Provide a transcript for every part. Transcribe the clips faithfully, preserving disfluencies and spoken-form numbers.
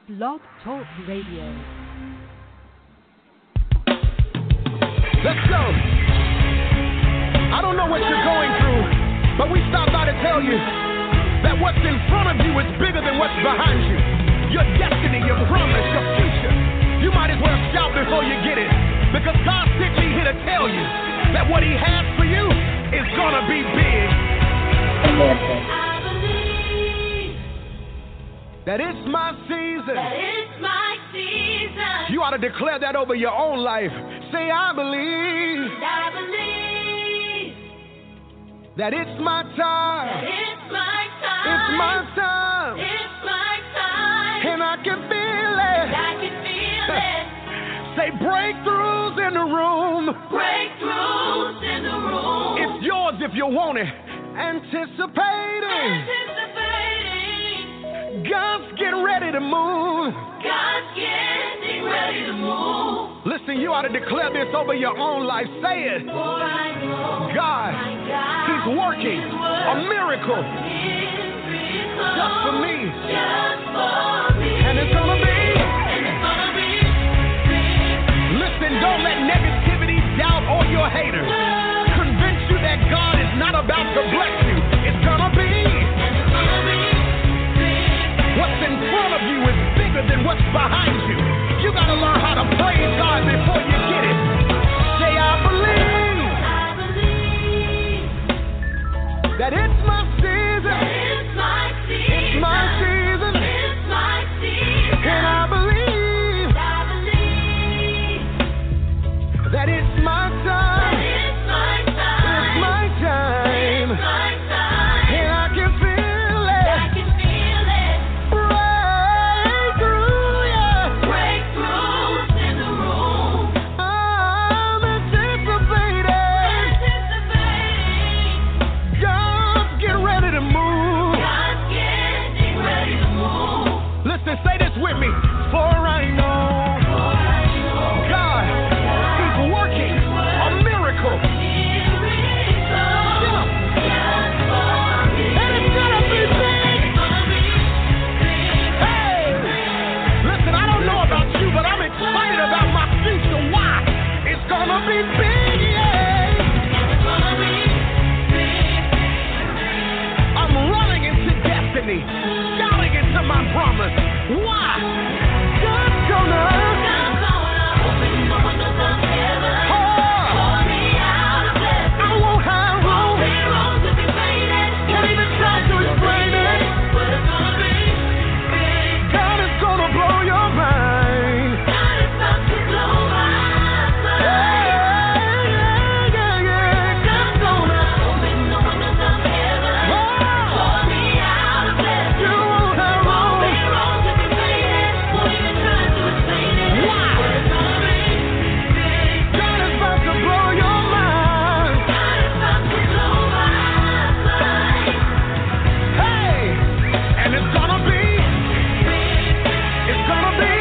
Blog Talk Radio. Let's go. I don't know what you're going through, but we stopped by to tell you that what's in front of you is bigger than what's behind you. Your destiny, your promise, your future. You might as well shout before you get it, because God sent me here to tell you that what he has for you is gonna be big. I believe that it's my season. that it's my season. You ought to declare that over your own life. Say, I believe I believe that it's my time. that it's my time. It's my time. It's my time. And I can feel it. I can feel it. Say, breakthroughs in the room. Breakthroughs in the room. It's yours if you want it. Anticipating. Anticipating. God's getting ready to move. God's getting ready to move. Listen, you ought to declare this over your own life. Say it. For I know God, my God he's working is a miracle miracle just for me. just for me. And it's gonna be. And it's gonna be big. Listen, don't let negativity, doubt, or your haters convince you that God is not about to bless you. It's gonna be. And it's gonna be big. What's in front of you is bigger than what's behind you. You gotta learn how to praise God before you get it. Say, I believe I believe that it's my season. that it's my season. It's my season. It's my season. And I believe I believe that it's my that time. it's my time. It's my time. It's my time. And I can feel I it. can feel it. Breakthrough, yeah. Breakthroughs in the room. I'm anticipating. Anticipating. God's getting ready to move. God's getting ready to move. Listen, say this with me. For I know For I know God, he's working a miracle. miracle just for me. And it's gonna be big. It's gonna be big. Hey, listen, I don't know about you, but I'm excited about my future. Why? It's gonna be big, yeah. It's gonna be big. I'm running into destiny, shouting into my promise. Why? God's gonna. God's gonna open the windows of heaven. Oh, Pour me out a blessing. I won't have room. Zero to be faded. Can't even try to explain it. But it's gonna be big. God is gonna blow your mind. God is about to blow my Yeah, mind. yeah, yeah, yeah. God's gonna. Open the windows of heaven. Oh, Pour me out a blessing. you won't have room. Zero to be faded. Won't even try to explain it. Why? But it's gonna be big. God is about to blow your mind. God is about to blow my mind. Hey, and it's gonna be. It's gonna be.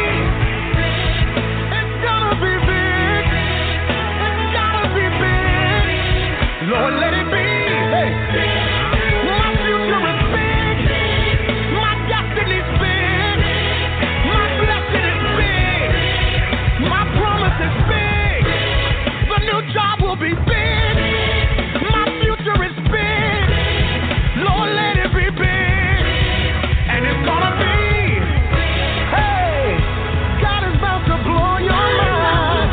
It's gonna be big. It's gotta be big. Lord, let it be. Hey, my future is big. My destiny's big. My blessing is big. My promise is big. The new job will be big. My future is big. Lord, let it be big. And it's gonna be. Hey, God is about to blow your mind.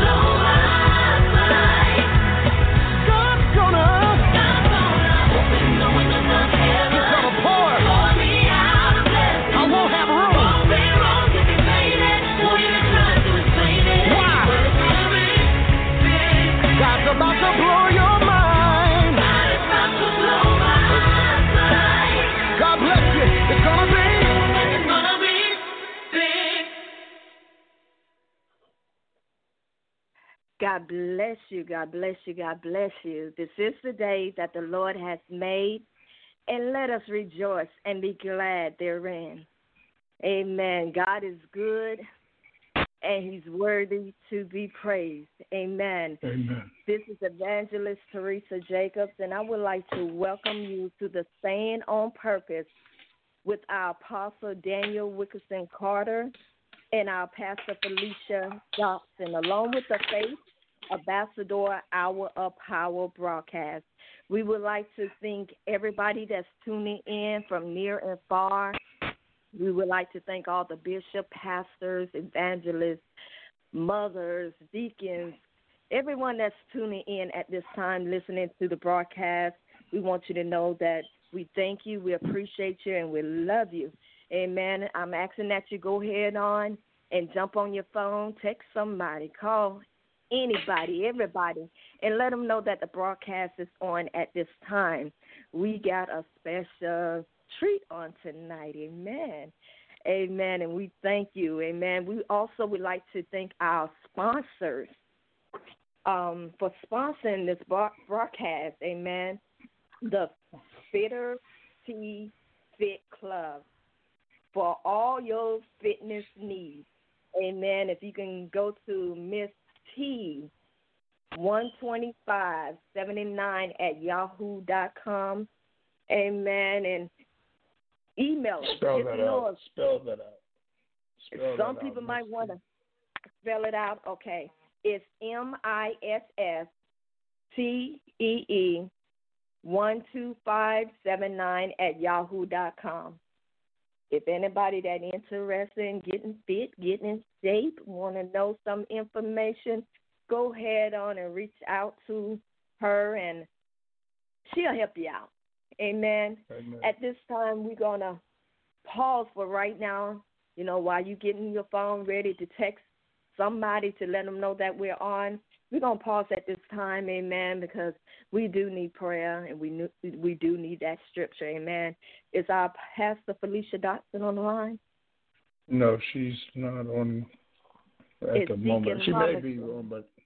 God's gonna. He's gonna pour. I won't have room. Why? God's about to blow your mind. God bless you. It's gonna be. God bless you, God bless you, God bless you. This is the day that the Lord has made, and let us rejoice and be glad therein. Amen. God is good, and he's worthy to be praised. Amen. Amen. This is Evangelist Teresa Jacobs, and I would like to welcome you to the Staying on Purpose with our Apostle Daniel Wickerson Carter. and our Pastor Felicia Johnson, along with the Faith Ambassador Hour of Power broadcast. We would like to thank everybody that's tuning in from near and far. We would like to thank all the bishop, pastors, evangelists, mothers, deacons, everyone that's tuning in at this time, listening to the broadcast. We want you to know that we thank you, we appreciate you, and we love you. Amen. I'm asking that you go ahead on and jump on your phone, text somebody, call anybody, everybody, and let them know that the broadcast is on at this time. We got a special treat on tonight. Amen. Amen. And we thank you. Amen. We also would like to thank our sponsors um, for sponsoring this broadcast. Amen. The Fitter T Fit Club for all your fitness needs. Amen. If you can go to Miss T one twenty-five seventy-nine at yahoo dot com. Amen. And email us. Spell that out. Spell that out. Spell Some that people out, might want to spell it out. Okay. It's M I S S T E E one two five seven nine at yahoo dot com. If anybody that interested in getting fit, getting in shape, want to know some information, go ahead on and reach out to her, and she'll help you out. Amen. Amen. At this time, we're going to pause for right now, you know, while you're getting your phone ready to text somebody to let them know that we're on. We're going to pause at this time, amen, because we do need prayer and we we do need that scripture, amen. Is our Pastor Felicia Dotson on the line? No, she's not on at It's the moment. Deacon She may be Robinson. on, but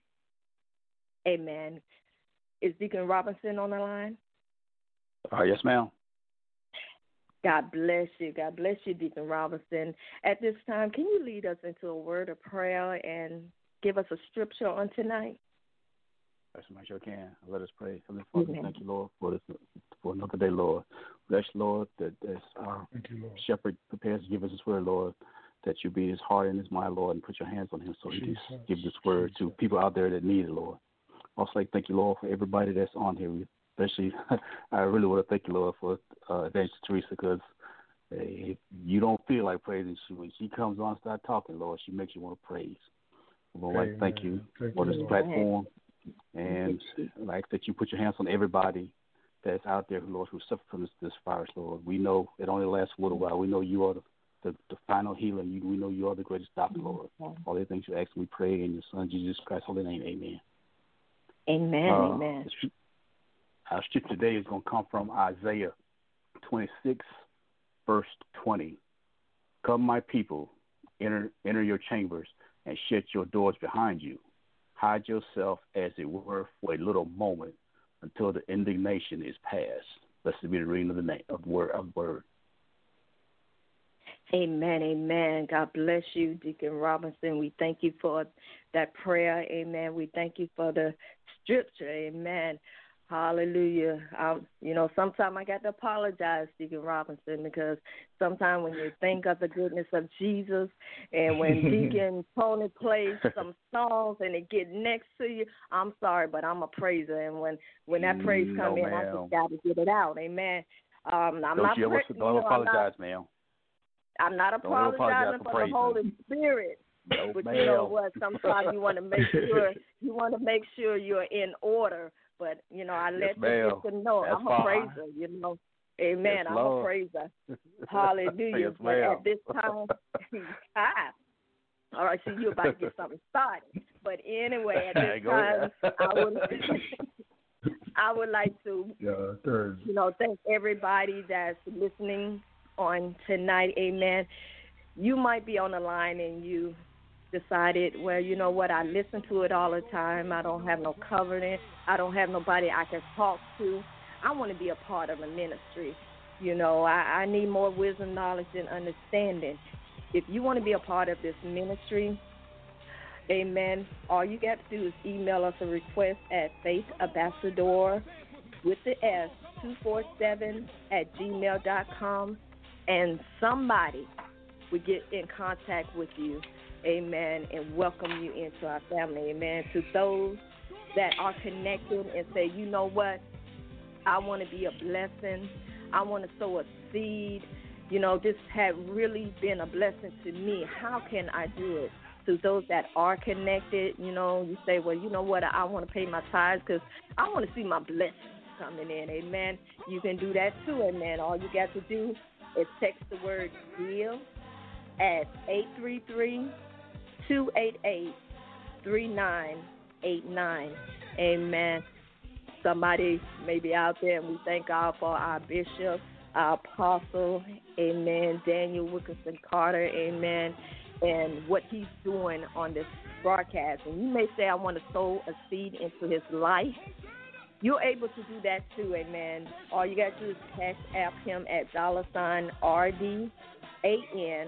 Amen. Is Deacon Robinson on the line? Uh, yes, ma'am. God bless you. God bless you, Deacon Robinson. At this time, can you lead us into a word of prayer and give us a scripture on tonight? Yes, I sure can. Let us pray. Heavenly Father, Amen. thank you, Lord, for this, for another day, Lord. Bless you, Lord, that as our thank you, Lord. shepherd prepares to give us this word, Lord, that you be his heart and his mind, Lord, and put your hands on him so he can Jesus. give this word to Jesus. people out there that need it, Lord. Also, like, thank you, Lord, for everybody that's on here. Especially, I really want to thank you, Lord, for uh, Evangelist Teresa, because if you don't feel like praising, she when she comes on and starts talking, Lord, she makes you want to praise. Lord, I'd like to thank you Thank for you, this Lord. platform, and like that you put your hands on everybody that's out there, Lord, who suffer from this, this virus, Lord. We know it only lasts a little while. We know you are the, the, the final healer. You, we know you are the greatest doctor, Lord. All the things you ask, we pray in your Son, Jesus Christ's holy name. Amen. Amen. Uh, Amen. Our scripture today is going to come from Isaiah twenty-six, verse twenty. Come, my people, enter enter your chambers and shut your doors behind you. Hide yourself, as it were, for a little moment until the indignation is past. Blessed be the reading of the name of the word of the word. Amen, amen. God bless you, Deacon Robinson. We thank you for that prayer. Amen. We thank you for the scripture. Amen. Hallelujah. Um, you know, sometimes I got to apologize, Deacon Robinson, because sometimes when you think of the goodness of Jesus and when Deacon Tony plays some songs and it get next to you, I'm sorry, but I'm a praiser. And when, when that praise Mm, comes no, in, I ma'am. just got to get it out. Amen. Um, I'm Don't not you ever pre- don't you know, I'm not- apologize, ma'am. I'm not Don't ever apologize apologizing for for the praising. Holy Spirit, No, but ma'am. you know what? Sometimes you want to make sure you want to make sure you're in order. But you know, I Yes, let ma'am. the people know That's I'm fine. a praiser. You know, Amen. Yes, I'm Lord. a praiser. Hallelujah. Yes, But ma'am. at this time, ah, all right. So you're about to get something started. But anyway, at this Go time, ahead. I would I would like to Yeah, Thursday. you know, thank everybody that's listening on tonight. Amen. You might be on the line and you decided, well, you know what, I listen to it all the time. I don't have no covering. I don't have nobody I can talk to. I want to be a part of the ministry. You know, I, I need more wisdom, knowledge, and understanding. If you want to be a part of this ministry, amen, all you got to do is email us a request at Faith Ambassador with the S two four seven at gmail dot com, and somebody we get in contact with you, amen, and welcome you into our family, amen. To those that are connected and say, you know what, I want to be a blessing, I want to sow a seed, you know, this had really been a blessing to me. How can I do it? To those that are connected, you know, you say, well, you know what, I want to pay my tithes because I want to see my blessings coming in, amen. You can do that too, amen. All you got to do is text the word give at eight three three, two eight eight, three nine eight nine, amen. Somebody may be out there, and we thank God for our bishop, our apostle, amen, Daniel Wilkerson Carter, amen, and what he's doing on this broadcast. And you may say, I want to sow a seed into his life. You're able to do that too, amen. All you got to do is cash app him at dollar sign R D A N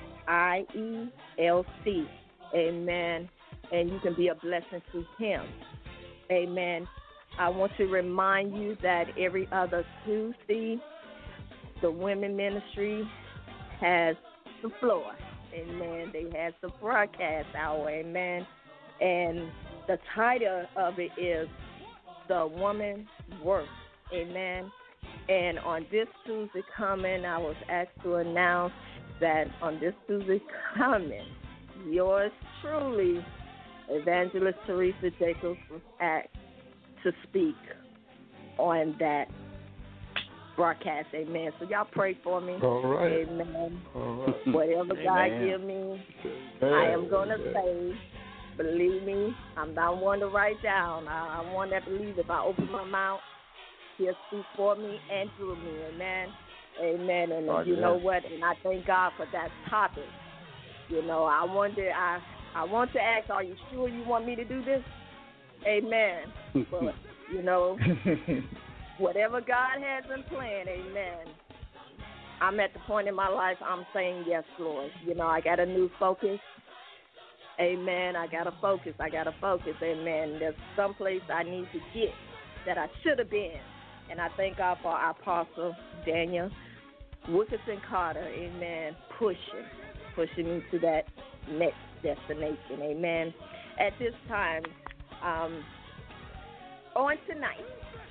I E L C, amen, and you can be a blessing to him, amen. I want to remind you that every other Tuesday, the women ministry has the floor. Amen. They have the broadcast hour. Amen. And the title of it is The Woman's Worth. Amen. And on this Tuesday coming, I was asked to announce that on this Tuesday coming, yours truly, Evangelist Teresa Jacobs, was asked to speak on that broadcast, amen. So y'all pray for me. All right. Amen. All right. Whatever God Amen. give me, Amen. I am going to say, believe me, I'm not one to write down. I, I'm one that believes if I open my mouth, he'll speak for me and through me, amen. Amen. And Right, you yeah. know what? And I thank God for that topic. You know, I wonder, I, I want to ask, are you sure you want me to do this? Amen. But, you know, whatever God has in plan, amen. I'm at the point in my life I'm saying yes, Lord. You know, I got a new focus. Amen. I got to focus. I got to focus. Amen. There's some place I need to get that I should have been. And I thank God for our apostle, Daniel Wilkerson Carter, amen, pushing, pushing me to that next destination. Amen. At this time, um, on tonight,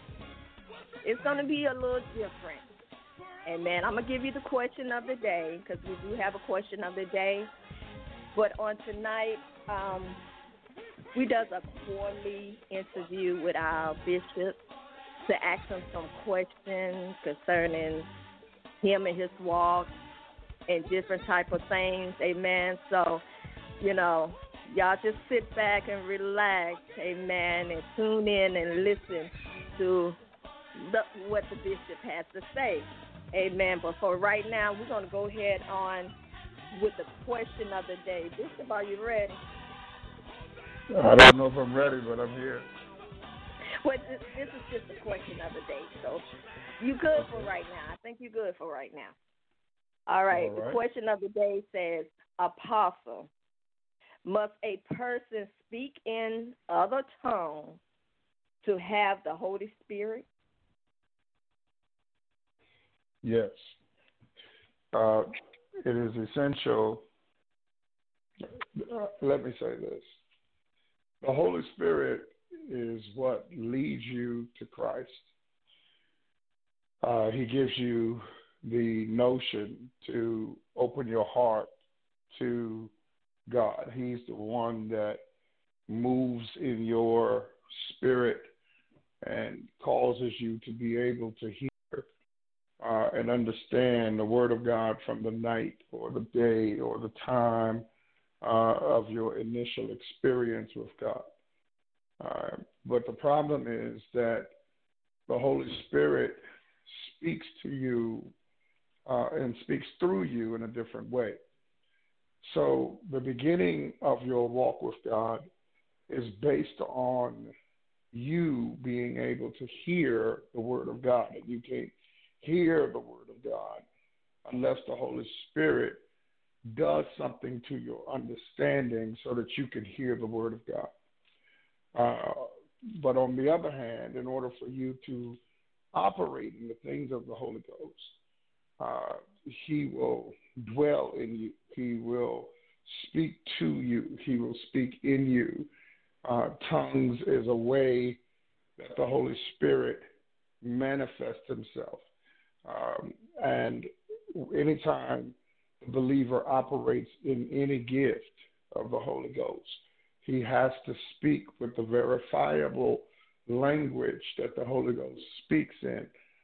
it's going to be a little different. Amen. I'm going to give you the question of the day because we do have a question of the day. But on tonight, um, we does a quarterly interview with our bishop to ask him some questions concerning him and his walk and different type of things. Amen. So, you know, y'all just sit back and relax, amen, and tune in and listen to the, what the bishop has to say. Amen. But for right now, we're going to go ahead on with the question of the day. Bishop, are you ready? I don't know if I'm ready, but I'm here. Well, this, this is just the question of the day. So you good for right now. I think you're good for right now. All right. All The right. question of the day says, Apostle, must a person speak in other tongues to have the Holy Spirit? Yes. Uh, it is essential. Uh, let me say this. The Holy Spirit is what leads you to Christ. Uh, he gives you the notion to open your heart to God. He's the one that moves in your spirit and causes you to be able to hear uh, and understand the Word of God from the night or the day or the time uh, of your initial experience with God. Uh, but the problem is that the Holy Spirit speaks to you uh, and speaks through you in a different way. So the beginning of your walk with God is based on you being able to hear the Word of God. And you can't hear the Word of God unless the Holy Spirit does something to your understanding so that you can hear the Word of God. Uh, but on the other hand, in order for you to operate in the things of the Holy Ghost, uh, he will dwell in you. He will speak to you. He will speak in you. Uh, tongues is a way that the Holy Spirit manifests himself. Um, and anytime the believer operates in any gift of the Holy Ghost, he has to speak with the verifiable language that the Holy Ghost speaks in.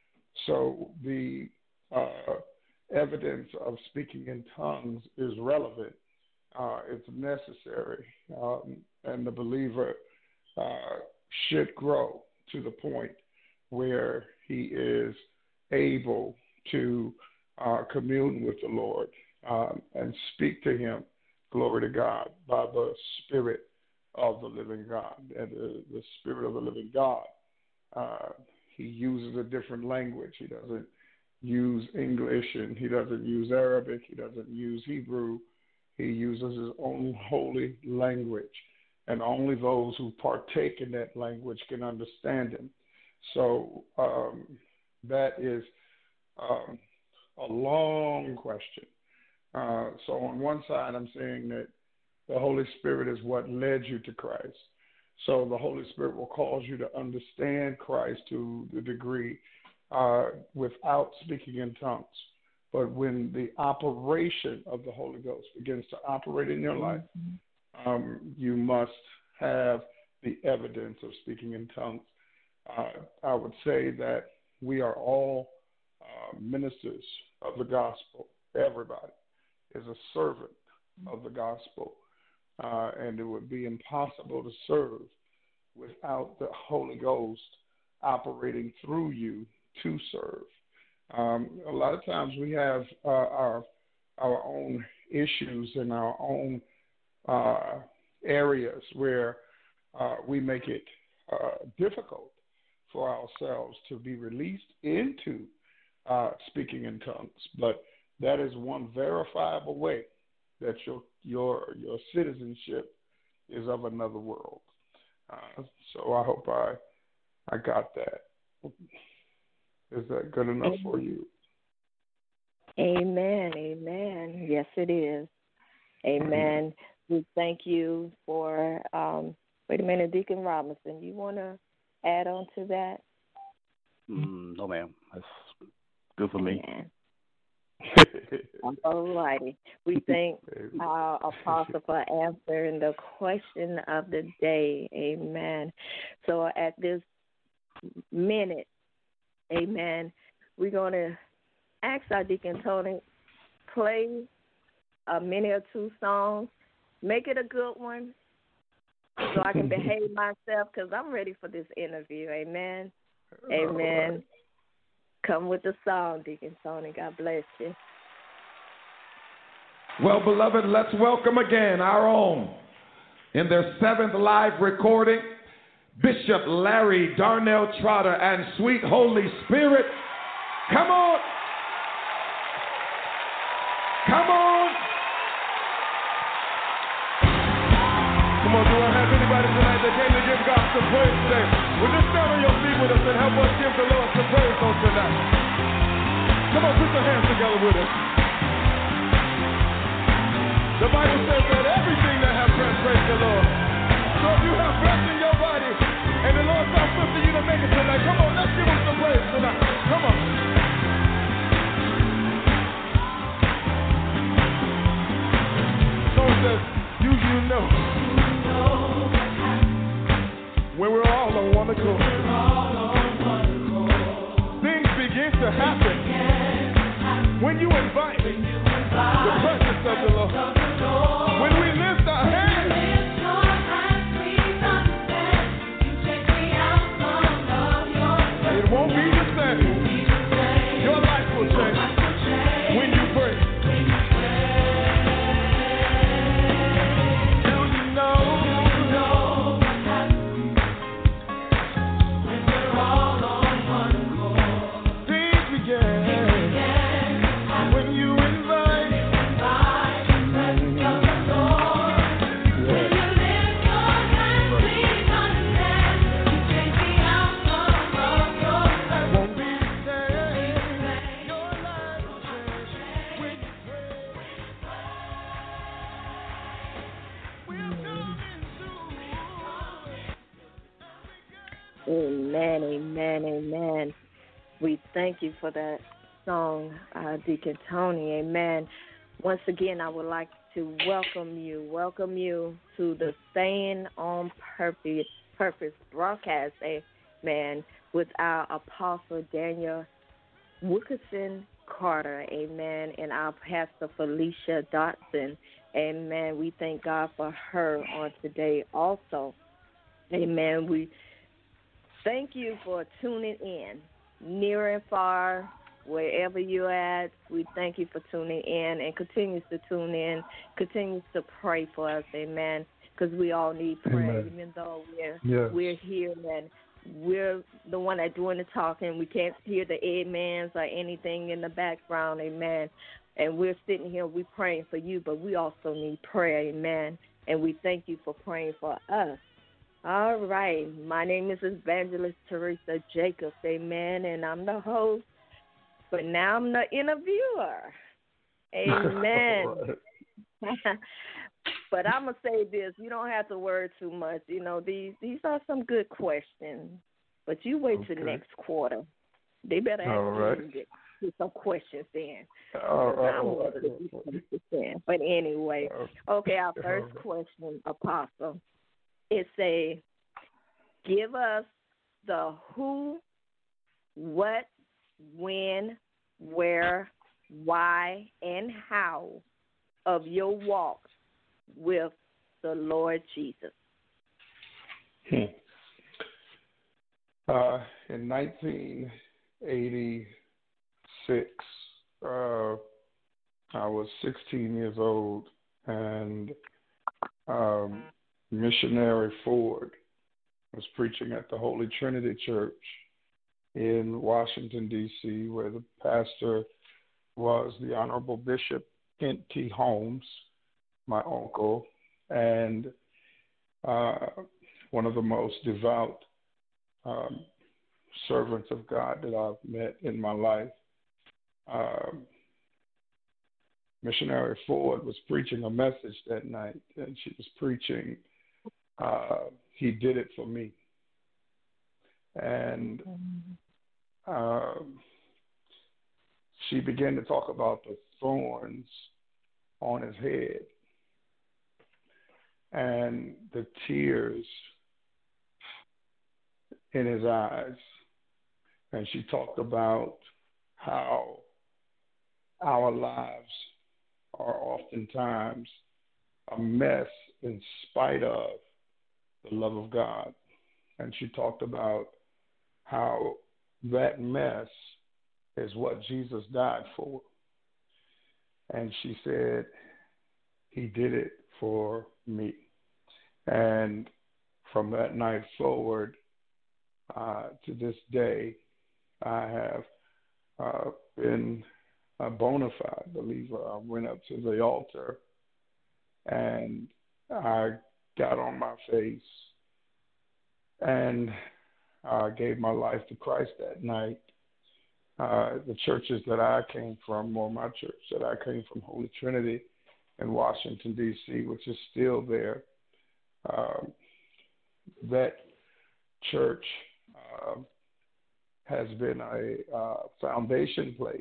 So the uh, evidence of speaking in tongues is relevant. Uh, it's necessary. Um, and the believer uh, should grow to the point where he is able to uh, commune with the Lord um, and speak to him, glory to God, by the Spirit of the living God. And the, the Spirit of the living God, uh, he uses a different language. He doesn't use English, and he doesn't use Arabic. He doesn't use Hebrew. He uses his own holy language, and only those who partake in that language can understand him. So um, that is um, a long question. Uh, so on one side, I'm saying that the Holy Spirit is what led you to Christ. So the Holy Spirit will cause you to understand Christ to the degree uh, without speaking in tongues. But when the operation of the Holy Ghost begins to operate in your life, um, you must have the evidence of speaking in tongues. Uh, I would say that we are all uh, ministers of the gospel. Everybody is a servant of the gospel. Uh, and it would be impossible to serve without the Holy Ghost operating through you to serve. Um, a lot of times we have uh, our our own issues and our own uh, areas where uh, we make it uh, difficult for ourselves to be released into uh, speaking in tongues. But that is one verifiable way that your your your citizenship is of another world. Uh, so I hope I I got that. Is that good enough Amen. for you? Amen. Amen. Yes, it is. Amen. We thank you for, um, wait a minute, Deacon Robinson, you want to add on to that? Mm, no, ma'am. That's good for me. Amen. All righty. We thank our apostle for answering the question of the day. Amen. So at this minute, amen, we're going to ask our Deacon Tony, play a minute or two songs. Make it a good one so I can behave myself because I'm ready for this interview. Amen. Amen. Right. Come with the song, Deacon Tony. God bless you. Well, beloved, let's welcome again our own, in their seventh live recording, Bishop Larry Darnell Trotter and Sweet Holy Spirit. Come on. Come on. Come on, do I have anybody tonight that came to give God some praise today? Would you stand on your feet with us and help us give the Lord some praise on tonight? Come on, put your hands together with us. The Bible says that everything that has breath, praise the Lord. So if you have breath in your body and the Lord saw fit for you to make it tonight, come on, let's give him some praise tonight. Come on. So it says, you, you know, when we're all on one accord, things begin to happen when you invite the presence of the Lord. When we lift our hands, it won't be the same. Your life will change when you pray. Do you know when we're all on one accord? Things begin when you invite Amen, amen, amen. We thank you for that song, uh, Deacon Tony. Amen. Once again, I would like to welcome you, welcome you to the Staying on Purpose, Purpose broadcast, amen, with our Apostle Daniel Wilkerson Carter, amen, and our Pastor Felicia Dotson, amen. We thank God for her on today also, amen. We thank you for tuning in, near and far, wherever you're at. We thank you for tuning in and continues to tune in, continues to pray for us, amen, because we all need prayer, Amen. even though we're, Yes. we're here and we're the one that doing the talking. We can't hear the amens or anything in the background, amen. And we're sitting here, we're praying for you, but we also need prayer, amen. And we thank you for praying for us. All right. My name is Evangelist Teresa Jacobs, amen, and I'm the host, but now I'm the interviewer. Amen. But I'm going to say this. You don't have to worry too much. You know, these these are some good questions, but you wait Okay. till next quarter. They better ask All you right. and get, get some questions in. All right. I'm All going right. to get some questions in. But anyway, okay, our first right. question, Apostle, it say, give us the who, what, when, where, why, and how of your walk with the Lord Jesus. Hmm. Uh, in nineteen eighty-six, uh, I was sixteen years old, and um, missionary Ford was preaching at the Holy Trinity Church in Washington, D C, where the pastor was the Honorable Bishop Kent T. Holmes, my uncle, and uh, one of the most devout um, servants of God that I've met in my life. Um, Missionary Ford was preaching a message that night, and she was preaching, uh, He did it for me. And um, she began to talk about the thorns on his head and the tears in his eyes. And she talked about how our lives are oftentimes a mess in spite of the love of God. And she talked about how that mess is what Jesus died for. And she said, He did it for me. And from that night forward, uh, to this day, I have uh, been a bona fide believer. I went up to the altar and I got on my face and I gave my life to Christ that night. Uh, the churches that I came from, or my church that I came from, Holy Trinity in Washington, D C, which is still there, um, that church uh, has been a uh, foundation place.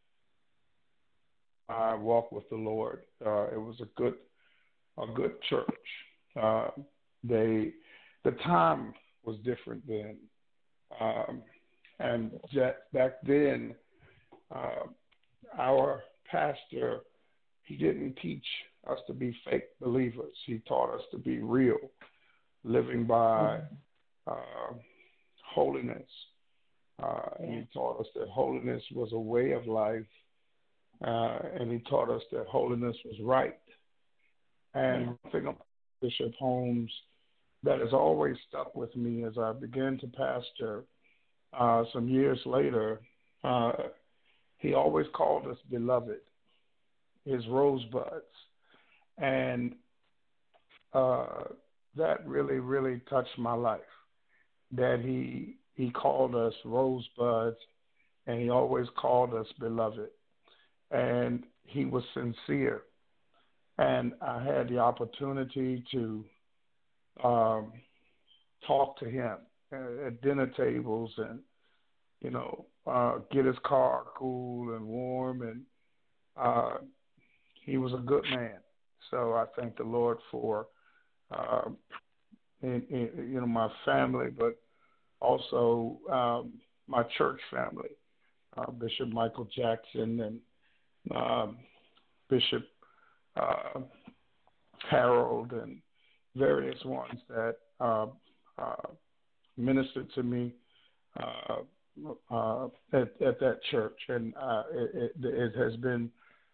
I walk with the Lord. Uh, it was a good, a good church. Uh, they, the time was different then, um, and that, back then, uh, our pastor, he didn't teach us to be fake believers. He taught us to be real, living by uh, holiness. Uh, and he taught us that holiness was a way of life, uh, and he taught us that holiness was right. And one thing about Bishop Holmes that has always stuck with me as I began to pastor uh, some years later, uh, he always called us beloved, his rosebuds. And uh, that really, really touched my life, that he he called us rosebuds, and he always called us beloved. And he was sincere. And I had the opportunity to um, talk to him uh, at dinner tables and, you know, uh, get his car cool and warm. And uh, he was a good man. So I thank the Lord for, uh, in, in, you know, my family, but also um, my church family, uh, Bishop Michael Jackson and um, Bishop uh, Harold and various ones that uh, uh, ministered to me uh, uh, at, at that church. And uh, it, it, it has been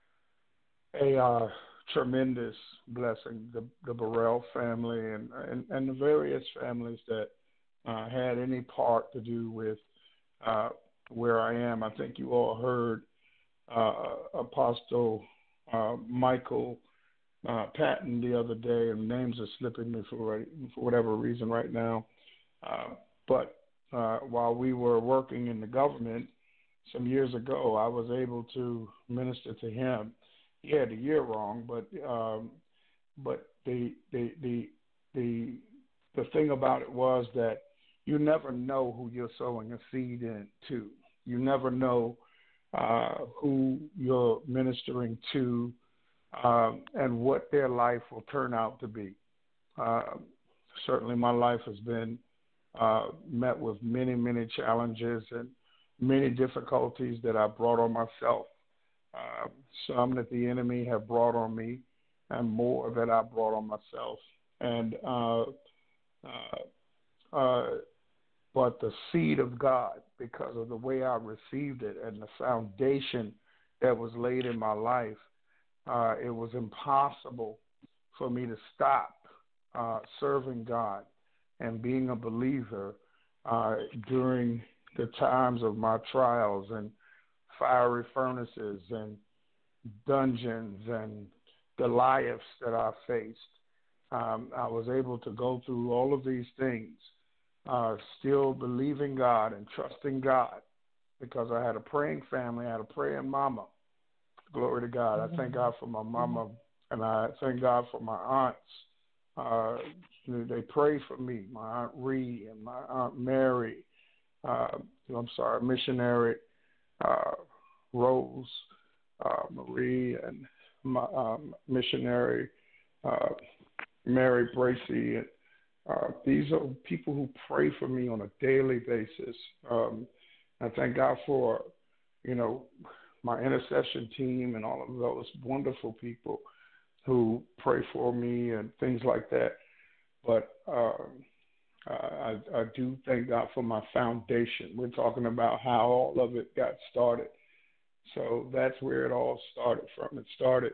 a uh, tremendous blessing, the, the Burrell family and, and, and the various families that uh, had any part to do with uh, where I am. I think you all heard uh, Apostle uh, Michael uh, Patton the other day, and names are slipping me for, for whatever reason right now. Uh, but uh, while we were working in the government some years ago, I was able to minister to him. He had the year wrong, but um, but the the the the the thing about it was that you never know who you're sowing a seed into. You never know uh, who you're ministering to um, and what their life will turn out to be. Uh, certainly, my life has been uh, met with many, many challenges and many difficulties that I brought on myself. Uh, some that the enemy have brought on me, and more that I brought on myself. And uh, uh, uh, but the seed of God, because of the way I received it and the foundation that was laid in my life, uh, it was impossible for me to stop uh, serving God and being a believer uh, during the times of my trials and fiery furnaces and dungeons and Goliaths that I faced. Um, I was able to go through all of these things, uh, still believing God and trusting God, because I had a praying family, I had a praying mama. Glory to God. I thank God for my mama, and I thank God for my aunts. Uh, they pray for me, my Aunt Ree and my Aunt Mary. Uh, I'm sorry, missionary uh, Rose uh, Marie and my um, missionary uh, Mary Bracy. And, uh, these are people who pray for me on a daily basis. Um, I thank God for, you know, my intercession team and all of those wonderful people who pray for me and things like that. But uh, I, I do thank God for my foundation. We're talking about how all of it got started. So that's where it all started from. It started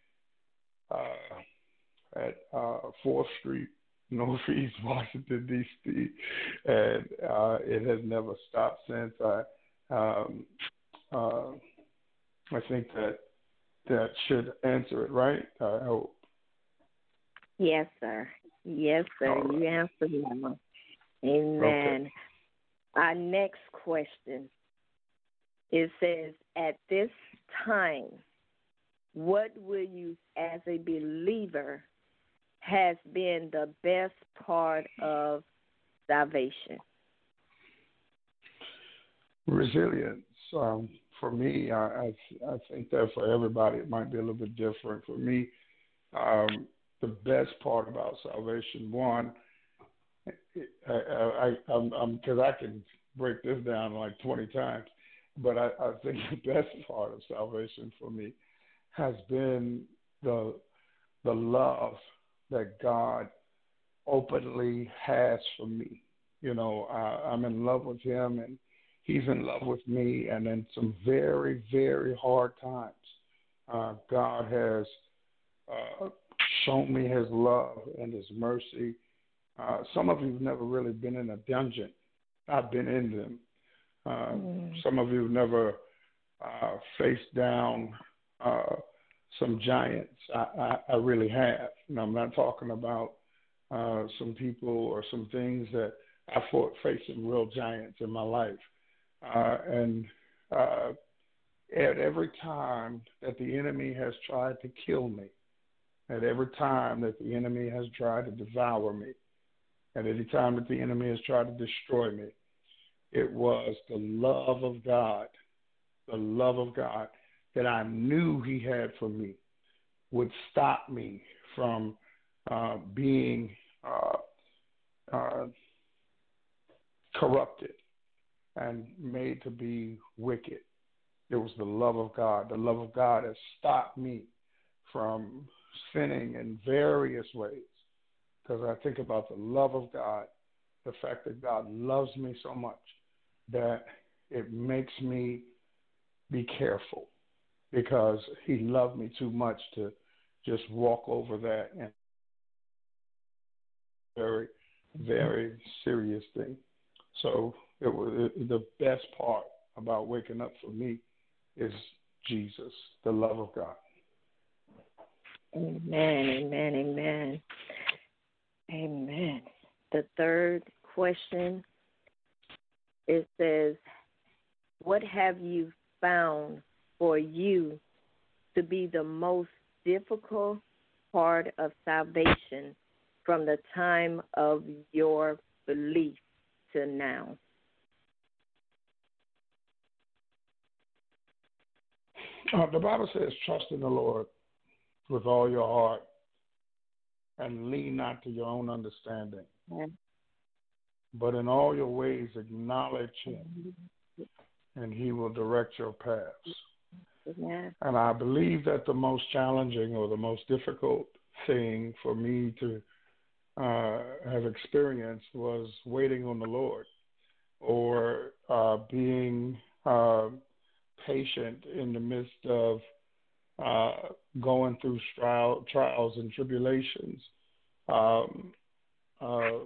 uh, at uh, fourth Street, Northeast Washington, D C, and uh, it has never stopped since. I um, uh, I think that that should answer it, right? I hope. Yes, sir. Yes, sir. All right. You answered that one. Amen. Okay. Our next question, it says, at this time, what will you, as a believer, has been the best part of salvation? Resilience. Um, for me, I, I I think that for everybody it might be a little bit different. For me, um, the best part about salvation, one, I, I, I, I'm because I can break this down like twenty times, but I, I think the best part of salvation for me has been the the love that God openly has for me. You know, I, I'm in love with Him, and He's in love with me. And in some very, very hard times, uh, God has uh, shown me His love and His mercy. Uh, some of you have never really been in a dungeon. I've been in them. Uh, mm. Some of you have never uh, faced down uh, some giants. I, I, I really have. And I'm not talking about uh, some people or some things that I fought facing real giants in my life. Uh, and uh, at every time that the enemy has tried to kill me, at every time that the enemy has tried to devour me, And any time that the enemy has tried to destroy me, it was the love of God, the love of God that I knew he had for me would stop me from uh, being uh, uh, corrupted and made to be wicked. It was the love of God. The love of God has stopped me from sinning in various ways, because I think about the love of God, the fact that God loves me so much that it makes me be careful, because he loved me too much to just walk over that, and very, very serious thing. So it was it, the best part about waking up for me is Jesus, the love of God. Amen, amen, amen. Amen. The third question, it says, what have you found for you to be the most difficult part of salvation from the time of your belief to now? Uh, the Bible says, trust in the Lord with all your heart and lean not to your own understanding. Yeah. But in all your ways acknowledge him, and he will direct your paths. Yeah. And I believe that the most challenging or the most difficult thing for me to uh, have experienced was waiting on the Lord, or uh, being uh, patient in the midst of uh, going through trial, trials and tribulations. Um, uh,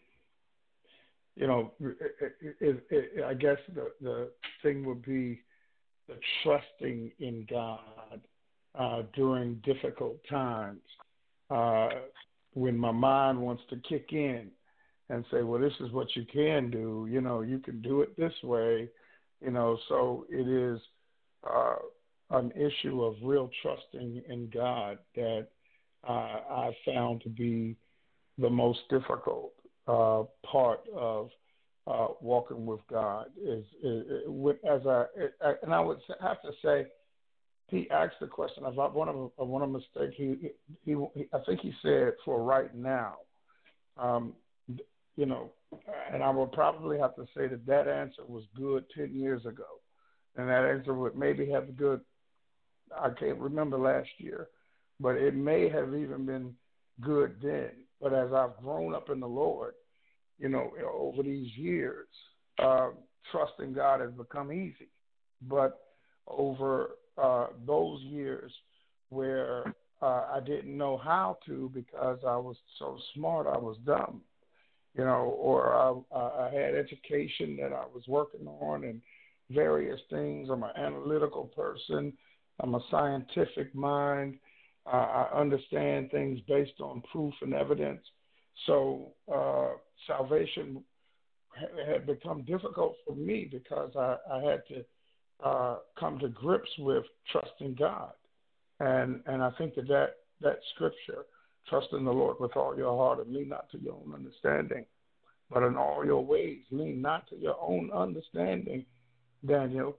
you know, it, it, it, I guess the, the thing would be the trusting in God uh, during difficult times, uh, when my mind wants to kick in and say, well, this is what you can do. You know, you can do it this way. You know, so it is uh, an issue of real trusting in God that uh, I found to be the most difficult uh, part of uh, walking with God. Is, is, is as I, and I would have to say, he asked the question. If I want to, I want to mistake. He, he, he, I think he said for right now. Um, you know, and I would probably have to say that that answer was good ten years ago, and that answer would maybe have a good. I can't remember last year, but it may have even been good then. But as I've grown up in the Lord, you know, over these years, uh, trusting God has become easy. But over uh, those years where uh, I didn't know how to because I was so smart, I was dumb, you know, or I, I had education that I was working on and various things. I'm an analytical person. I'm a scientific mind. Uh, I understand things based on proof and evidence. So uh, salvation ha- had become difficult for me because I, I had to uh, come to grips with trusting God. And and I think that, that that scripture, trust in the Lord with all your heart and lean not to your own understanding, but in all your ways lean not to your own understanding, Daniel.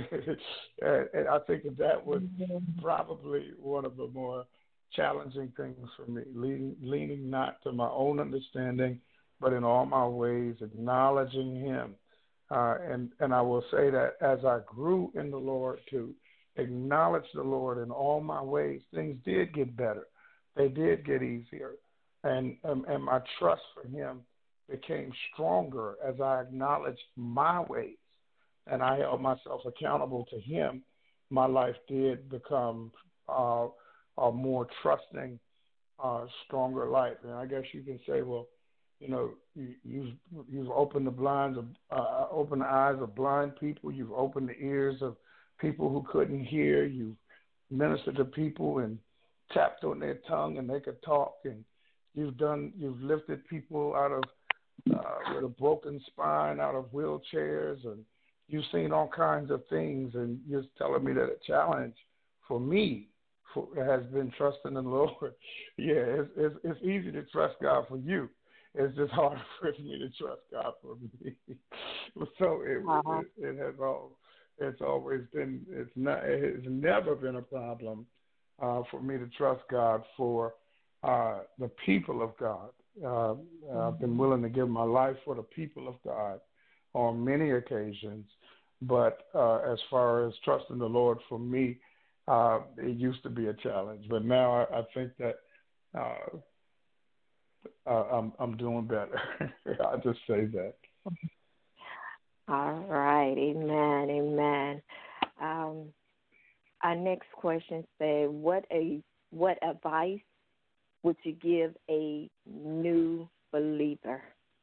and, and I think that that was probably one of the more challenging things for me, leaning, leaning not to my own understanding, but in all my ways acknowledging him. Uh, and, and I will say that as I grew in the Lord to acknowledge the Lord in all my ways, things did get better. They did get easier. And, and, and my trust for him became stronger as I acknowledged my ways and I held myself accountable to him. My life did become uh, a more trusting, uh, stronger life. And I guess you can say, well, you know, you, you've you've opened the blinds of uh, opened the eyes of blind people. You've opened the ears of people who couldn't hear. You've ministered to people and tapped on their tongue and they could talk. And you've done you've lifted people out of uh, with a broken spine out of wheelchairs, and you've seen all kinds of things. And you're telling me that a challenge for me for, has been trusting in the Lord. Yeah, it's, it's it's easy to trust God for you. it's just hard for me to trust God for me. So it, Uh-huh. it it has all it's always been it's not it has never been a problem uh, for me to trust God for uh, the people of God. Uh, I've been willing to give my life for the people of God on many occasions, but uh, as far as trusting the Lord for me, uh, it used to be a challenge. But now I, I think that uh, uh, I'm I'm doing better. I just say that. All right. Amen. Amen. Um, our next question said, "What a what advice would you give a new believer?"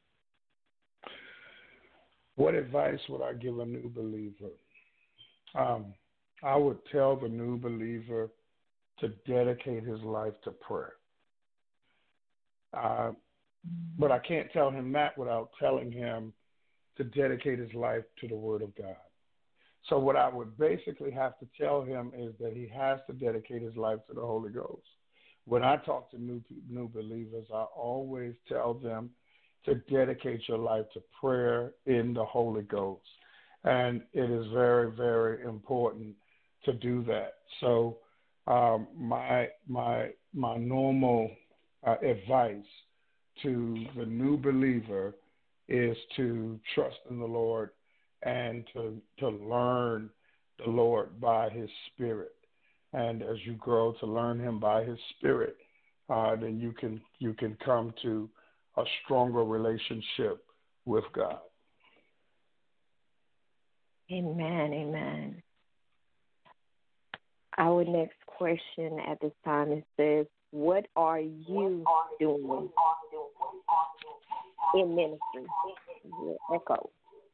What advice would I give a new believer? Um, I would tell the new believer to dedicate his life to prayer. Uh, but I can't tell him that without telling him to dedicate his life to the Word of God. So what I would basically have to tell him is that he has to dedicate his life to the Holy Ghost. When I talk to new new believers, I always tell them to dedicate your life to prayer in the Holy Ghost. And it is very, very important to do that. So um, my my my normal uh, advice to the new believer is to trust in the Lord and to to learn the Lord by His Spirit. And as you grow to learn Him by His Spirit, uh, then you can you can come to a stronger relationship with God. Amen. Amen. Our next question at this time it says, "What are you doing in ministry?" Yeah, echo.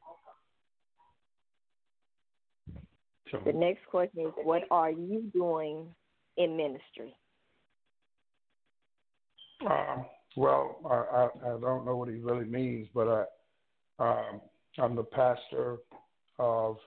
So, The next question is, "What are you doing in ministry?" uh, well, I, I, I don't know what he really means, but I, um, I'm the pastor of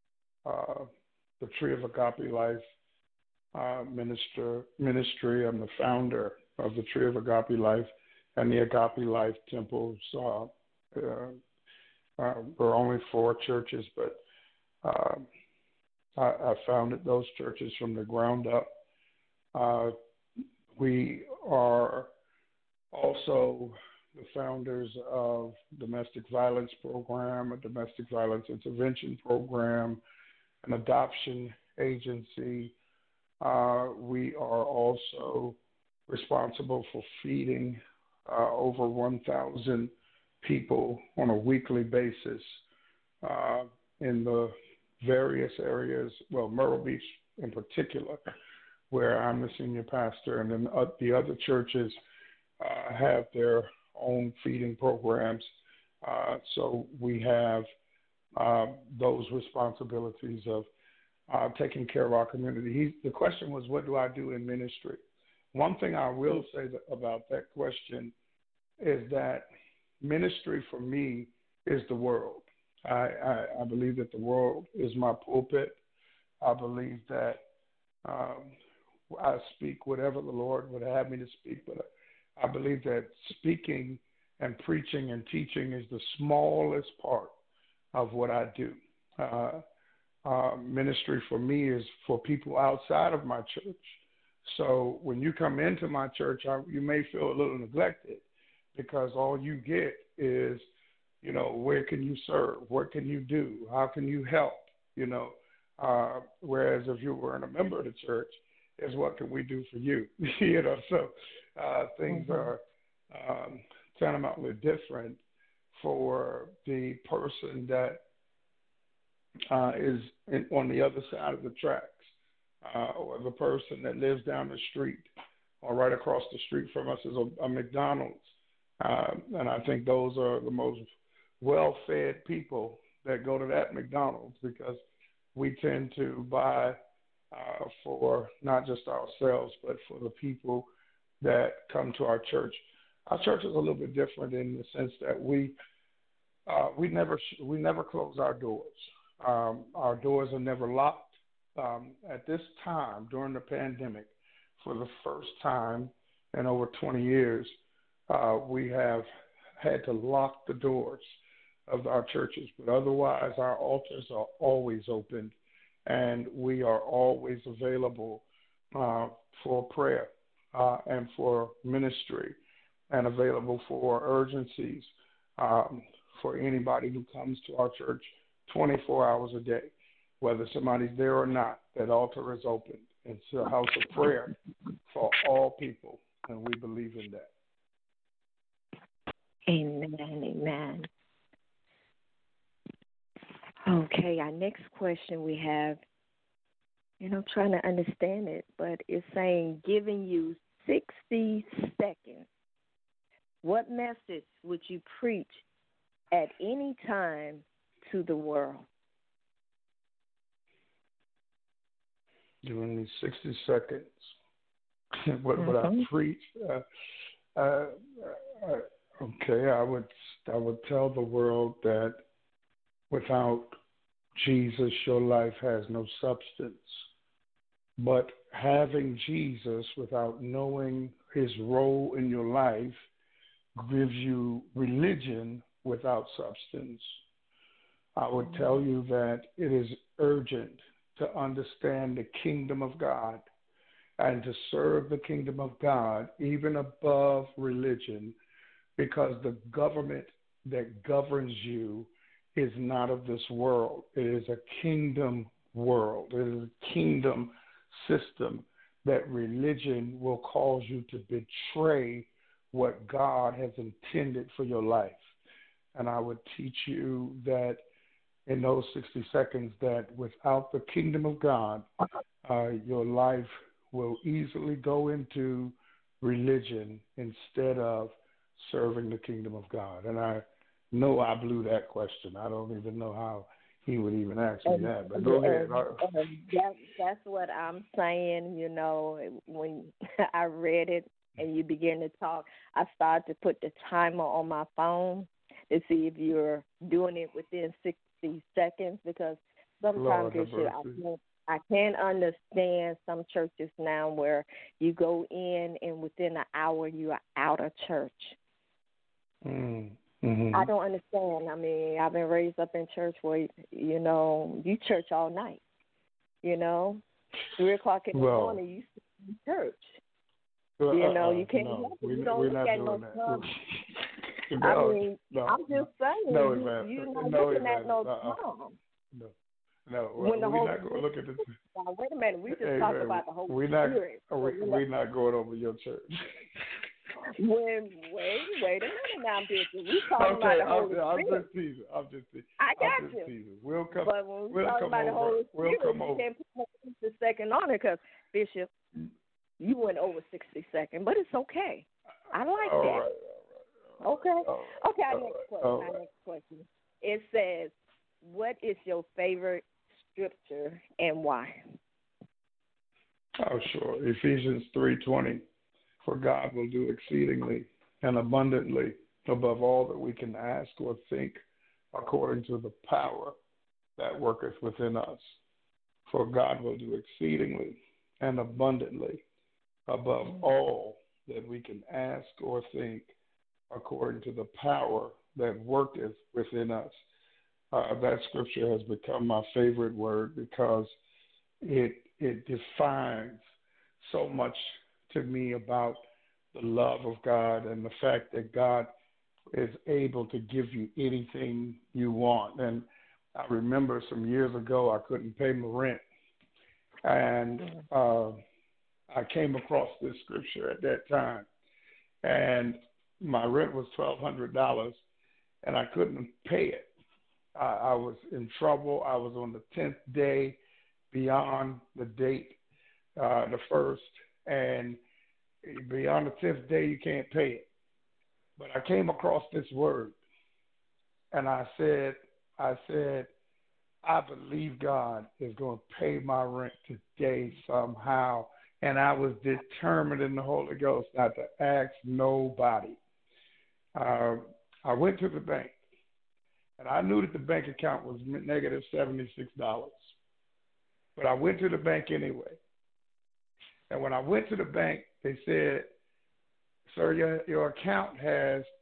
uh, the Tree of Agape Life uh, minister, ministry. I'm the founder of the Tree of Agape Life and the Agape Life Temples. Uh, uh, uh, we're only four churches, but uh, I, I founded those churches from the ground up. Uh, we are also the founders of domestic violence program, a domestic violence intervention program, an adoption agency. Uh, we are also responsible for feeding uh, over one thousand people on a weekly basis uh, in the various areas, well, Myrtle Beach in particular, where I'm the senior pastor, and then uh, the other churches uh, have their own feeding programs. Uh, so we have uh, those responsibilities of uh, taking care of our community. He, the question was, what do I do in ministry? One thing I will say that, about that question is that ministry for me is the world. I, I, I believe that the world is my pulpit. I believe that um, I speak whatever the Lord would have me to speak, but I believe that speaking and preaching and teaching is the smallest part of what I do. Uh, uh, ministry for me is for people outside of my church. So when you come into my church, I, you may feel a little neglected because all you get is, you know, where can you serve? What can you do? How can you help? You know, uh, whereas if you weren't a member of the church, is what can we do for you? you know, so uh, things mm-hmm. are um, tantamountly different for the person that uh, is in, on the other side of the tracks, uh, or the person that lives down the street or right across the street from us is a, a McDonald's. Uh, and I think those are the most well-fed people that go to that McDonald's because we tend to buy uh, for not just ourselves, but for the people that come to our church. Our church is a little bit different in the sense that we uh, we never we never close our doors. Um, our doors are never locked. Um, at this time, during the pandemic, for the first time in over twenty years, uh, we have had to lock the doors of our churches, but otherwise our altars are always open, and we are always available uh, for prayer uh, and for ministry, and available for urgencies um, for anybody who comes to our church twenty-four hours a day, whether somebody's there or not. That altar is open. It's a house of prayer for all people, and we believe in that. Amen, amen. Okay, our next question we have, and I'm trying to understand it, but it's saying giving you sixty seconds. What message would you preach at any time to the world? Giving me sixty seconds. what would Mm-hmm. I preach? Uh, uh, uh, okay, I would I would tell the world that without Jesus, your life has no substance. But having Jesus without knowing his role in your life gives you religion without substance. I would tell you that it is urgent to understand the kingdom of God and to serve the kingdom of God even above religion, because the government that governs you is not of this world. It is a kingdom world. It is a kingdom system that religion will cause you to betray what God has intended for your life. And I would teach you that in those sixty seconds, that without the kingdom of God, uh, your life will easily go into religion instead of serving the kingdom of God. And I know I blew that question. I don't even know how he would even ask me that. But go ahead. That, that's what I'm saying. You know, when I read it and you begin to talk, I started to put the timer on my phone to see if you're doing it within sixty seconds, because sometimes Lord, Bishop, I can't, I can't understand some churches now where you go in and within an hour you are out of church. Mm-hmm. I don't understand. I mean, I've been raised up in church where, you know, you church all night, you know. Three o'clock in the well, morning, you sit in church. Uh, you know, you uh, can't no, help it. we, You don't we're look not at doing no that. time. no, I mean, no, I'm just saying, no, you, Evan, you're not no, looking Evan, at no uh-uh. time. No, no, When the we're Holy not going to look at this. Now, wait a minute. We just Hey, talked man, about the Holy we're not, Spirit. we, So, you know, we're not going over your church. when, wait, wait a minute now, Bishop. We talking okay, about the I'm, Holy I'm Spirit. just teasing. I'm just teasing. I got I'm just you. teasing. We'll come. But when we we'll talk come about the over. Holy We'll Spirit, come you over. can't put the second on it, because, Bishop, you went over sixty seconds, but it's okay. I like all that. Right, all right, okay. all right, Okay, our all next right, question. all Our right. next question. It says, what is your favorite scripture and why? Oh, sure. Ephesians three twenty. For God will do exceedingly and abundantly above all that we can ask or think, according to the power that worketh within us. For God will do exceedingly and abundantly above all that we can ask or think, according to the power that worketh within us. Uh, that scripture has become my favorite word because it it defines so much to me about the love of God and the fact that God is able to give you anything you want. And I remember some years ago I couldn't pay my rent, and uh, I came across this scripture at that time, and my rent was twelve hundred dollars, and I couldn't pay it. I, I was in trouble. I was on the tenth day beyond the date, uh, the first, and beyond the tenth day you can't pay it. But I came across this word, and I said, I said, I believe God is going to pay my rent today somehow. And I was determined in the Holy Ghost not to ask nobody. Uh, I went to the bank, and I knew that the bank account was negative seventy-six dollars. But I went to the bank anyway. And when I went to the bank, they said, sir, your, your account has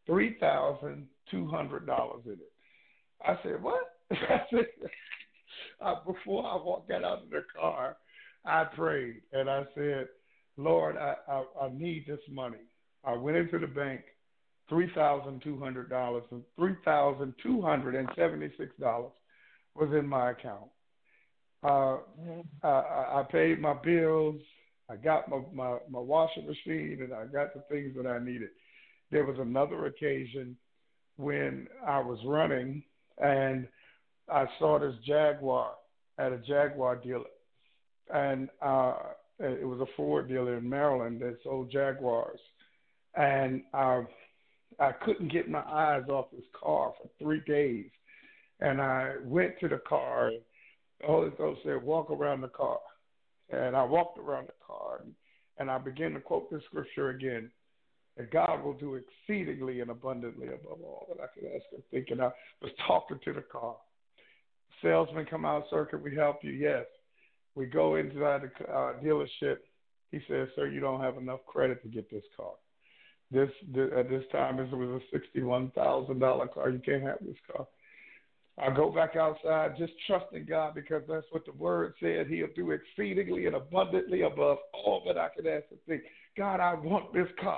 three thousand two hundred dollars in it. I said, what? I said, uh, before I walked out of the car, I prayed and I said, Lord, I, I, I need this money. I went into the bank, three thousand two hundred dollars, and three thousand two hundred seventy-six dollars was in my account. Uh, I, I paid my bills. I got my, my, my washing machine, and I got the things that I needed. There was another occasion when I was running, and I saw this Jaguar at a Jaguar dealer. And uh, it was a Ford dealer in Maryland that sold Jaguars. And uh, I couldn't get my eyes off this car for three days. And I went to the car, and the Holy Ghost said, walk around the car. And I walked around the car, and, and I began to quote this scripture again, that God will do exceedingly and abundantly above all that I could ask or think. And I was talking to the car. Salesman come out, sir, can we help you? Yes. We go inside the uh, dealership. He says, sir, you don't have enough credit to get this car. This, this At this time, this was a sixty-one thousand dollars car. You can't have this car. I go back outside just trusting God because that's what the word said. He'll do exceedingly and abundantly above all that I could ask or think. God, I want this car.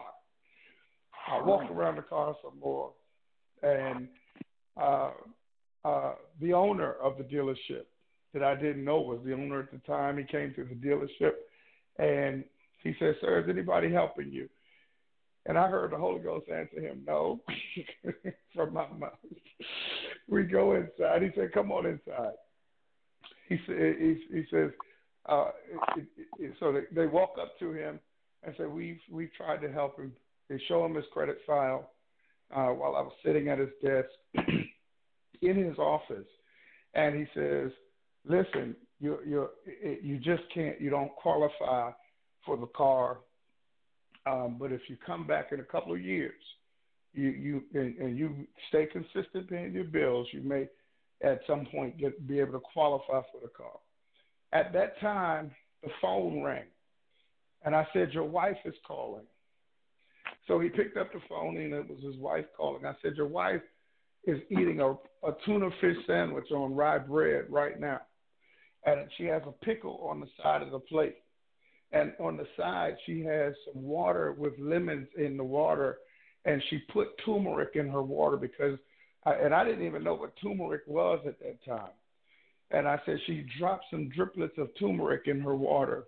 I walked around the car some more, and uh, uh, the owner of the dealership that I didn't know was the owner at the time, he came to the dealership, and he said, sir, is anybody helping you? And I heard the Holy Ghost answer him, no, from my mouth. We go inside. He said, come on inside. He, said, he, he says, uh, it, it, it, so they, they walk up to him and say, we've, we've tried to help him. They show him his credit file uh, while I was sitting at his desk in his office. And he says, listen, you you you just can't, you don't qualify for the car. Um, but if you come back in a couple of years, you you and, and you stay consistent paying your bills, you may at some point get be able to qualify for the car. At that time, the phone rang, and I said, your wife is calling. So he picked up the phone, and it was his wife calling. I said, your wife is eating a, a tuna fish sandwich on rye bread right now, and she has a pickle on the side of the plate. And on the side, she has some water with lemons in the water, and she put turmeric in her water because, I, and I didn't even know what turmeric was at that time. And I said, she dropped some driplets of turmeric in her water.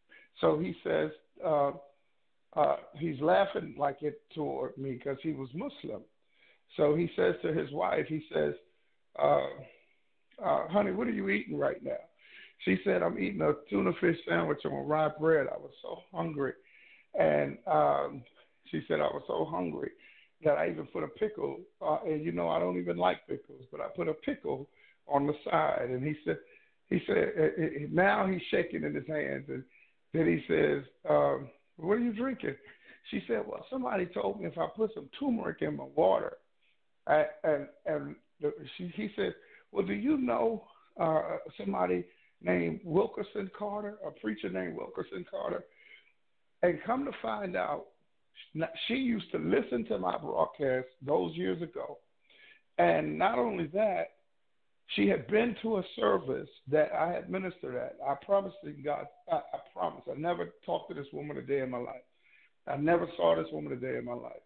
So he says, uh, uh, he's laughing like it toward me because he was Muslim. So he says to his wife, he says, uh, uh, honey, what are you eating right now? She said, I'm eating a tuna fish sandwich on rye bread. I was so hungry. And um, she said, I was so hungry that I even put a pickle. Uh, and, you know, I don't even like pickles, but I put a pickle on the side. And he said, he said, uh, uh, now he's shaking in his hands. And then he says, um, what are you drinking? She said, well, somebody told me if I put some turmeric in my water. I, and and the, she, he said, well, do you know uh, somebody named Wilkerson Carter, a preacher named Wilkerson Carter? And come to find out, she used to listen to my broadcast those years ago. And not only that, she had been to a service that I had ministered at. I promised God, I, I promise, I never talked to this woman a day in my life. I never saw this woman a day in my life.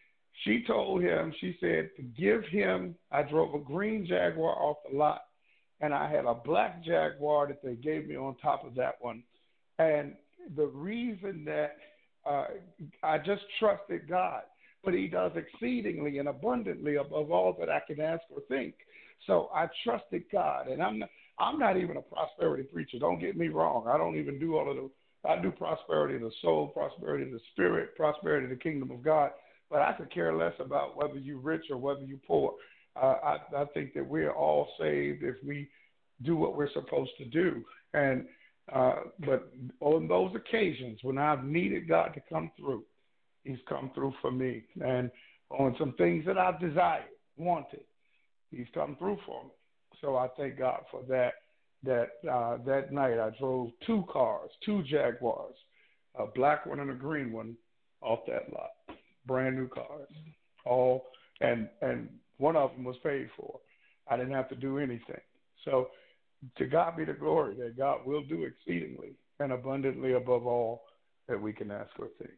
She told him, she said, to give him, I drove a green Jaguar off the lot, and I had a black Jaguar that they gave me on top of that one. And the reason that uh, I just trusted God, but he does exceedingly and abundantly above all that I can ask or think. So I trusted God, and I'm not, I'm not even a prosperity preacher. Don't get me wrong. I don't even do all of the, I do prosperity of the soul, prosperity of the spirit, prosperity of the kingdom of God. But I could care less about whether you're rich or whether you're poor. Uh, I, I think that we're all saved if we do what we're supposed to do. And uh, but on those occasions when I've needed God to come through, he's come through for me. And on some things that I've desired, wanted, he's come through for me. So I thank God for that. That uh, that night I drove two cars, two Jaguars, a black one and a green one, off that lot. Brand new cars. All and and one of them was paid for. I didn't have to do anything. So to God be the glory that God will do exceedingly and abundantly above all that we can ask or think.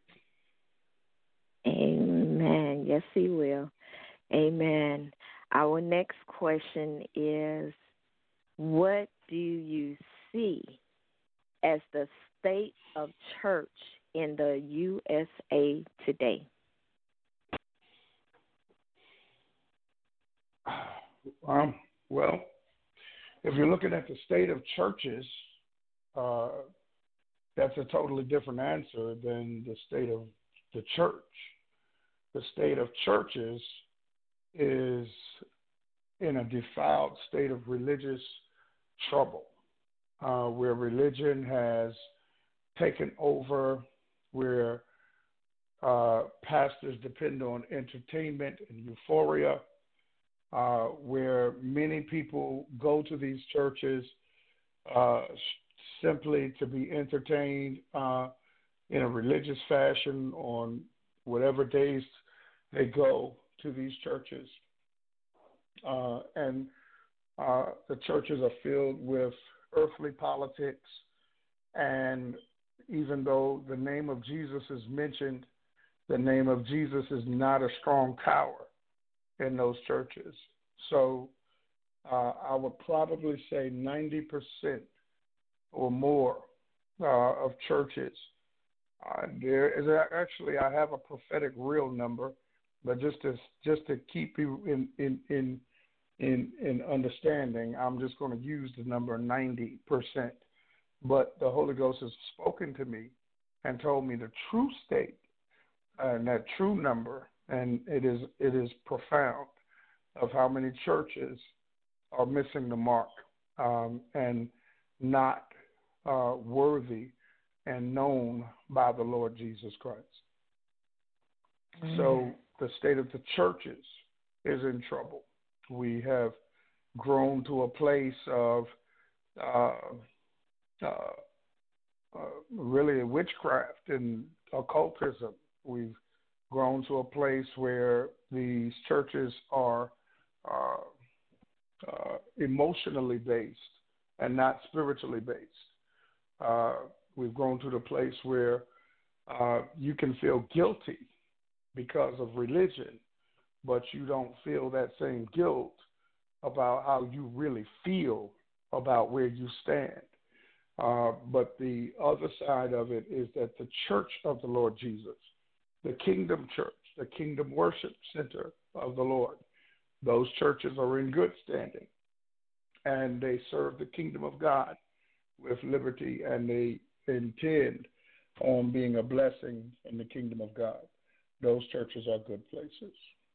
Amen. Yes, He will. Amen. Our next question is, what do you see as the state of church in the U S A today? Um, well, if you're looking at the state of churches, uh, that's a totally different answer than the state of the church. The state of churches is in a defiled state of religious trouble, uh, where religion has taken over, where uh, pastors depend on entertainment and euphoria, uh, where many people go to these churches uh, simply to be entertained uh, in a religious fashion on whatever days they go to these churches. Uh, and uh, the churches are filled with earthly politics. And even though the name of Jesus is mentioned, the name of Jesus is not a strong tower in those churches. So uh, I would probably say ninety percent or more uh, of churches. Uh, there is a, actually, I have a prophetic real number, but just to just to keep you in in in in, in understanding, I'm just going to use the number ninety percent. But the Holy Ghost has spoken to me and told me the true state uh, and that true number, and it is it is profound, of how many churches are missing the mark um, and not uh, worthy and known by the Lord Jesus Christ. Mm. So the state of the churches is in trouble. We have grown to a place of uh, uh, uh, really witchcraft and occultism. We've grown to a place where these churches are uh, uh, emotionally based and not spiritually based. Uh, we've grown to the place where uh, you can feel guilty because of religion, but you don't feel that same guilt about how you really feel about where you stand. Uh, but the other side of it is that the church of the Lord Jesus, the kingdom church, the kingdom worship center of the Lord, those churches are in good standing, and they serve the kingdom of God with liberty, and they intend on being a blessing in the kingdom of God. Those churches are good places.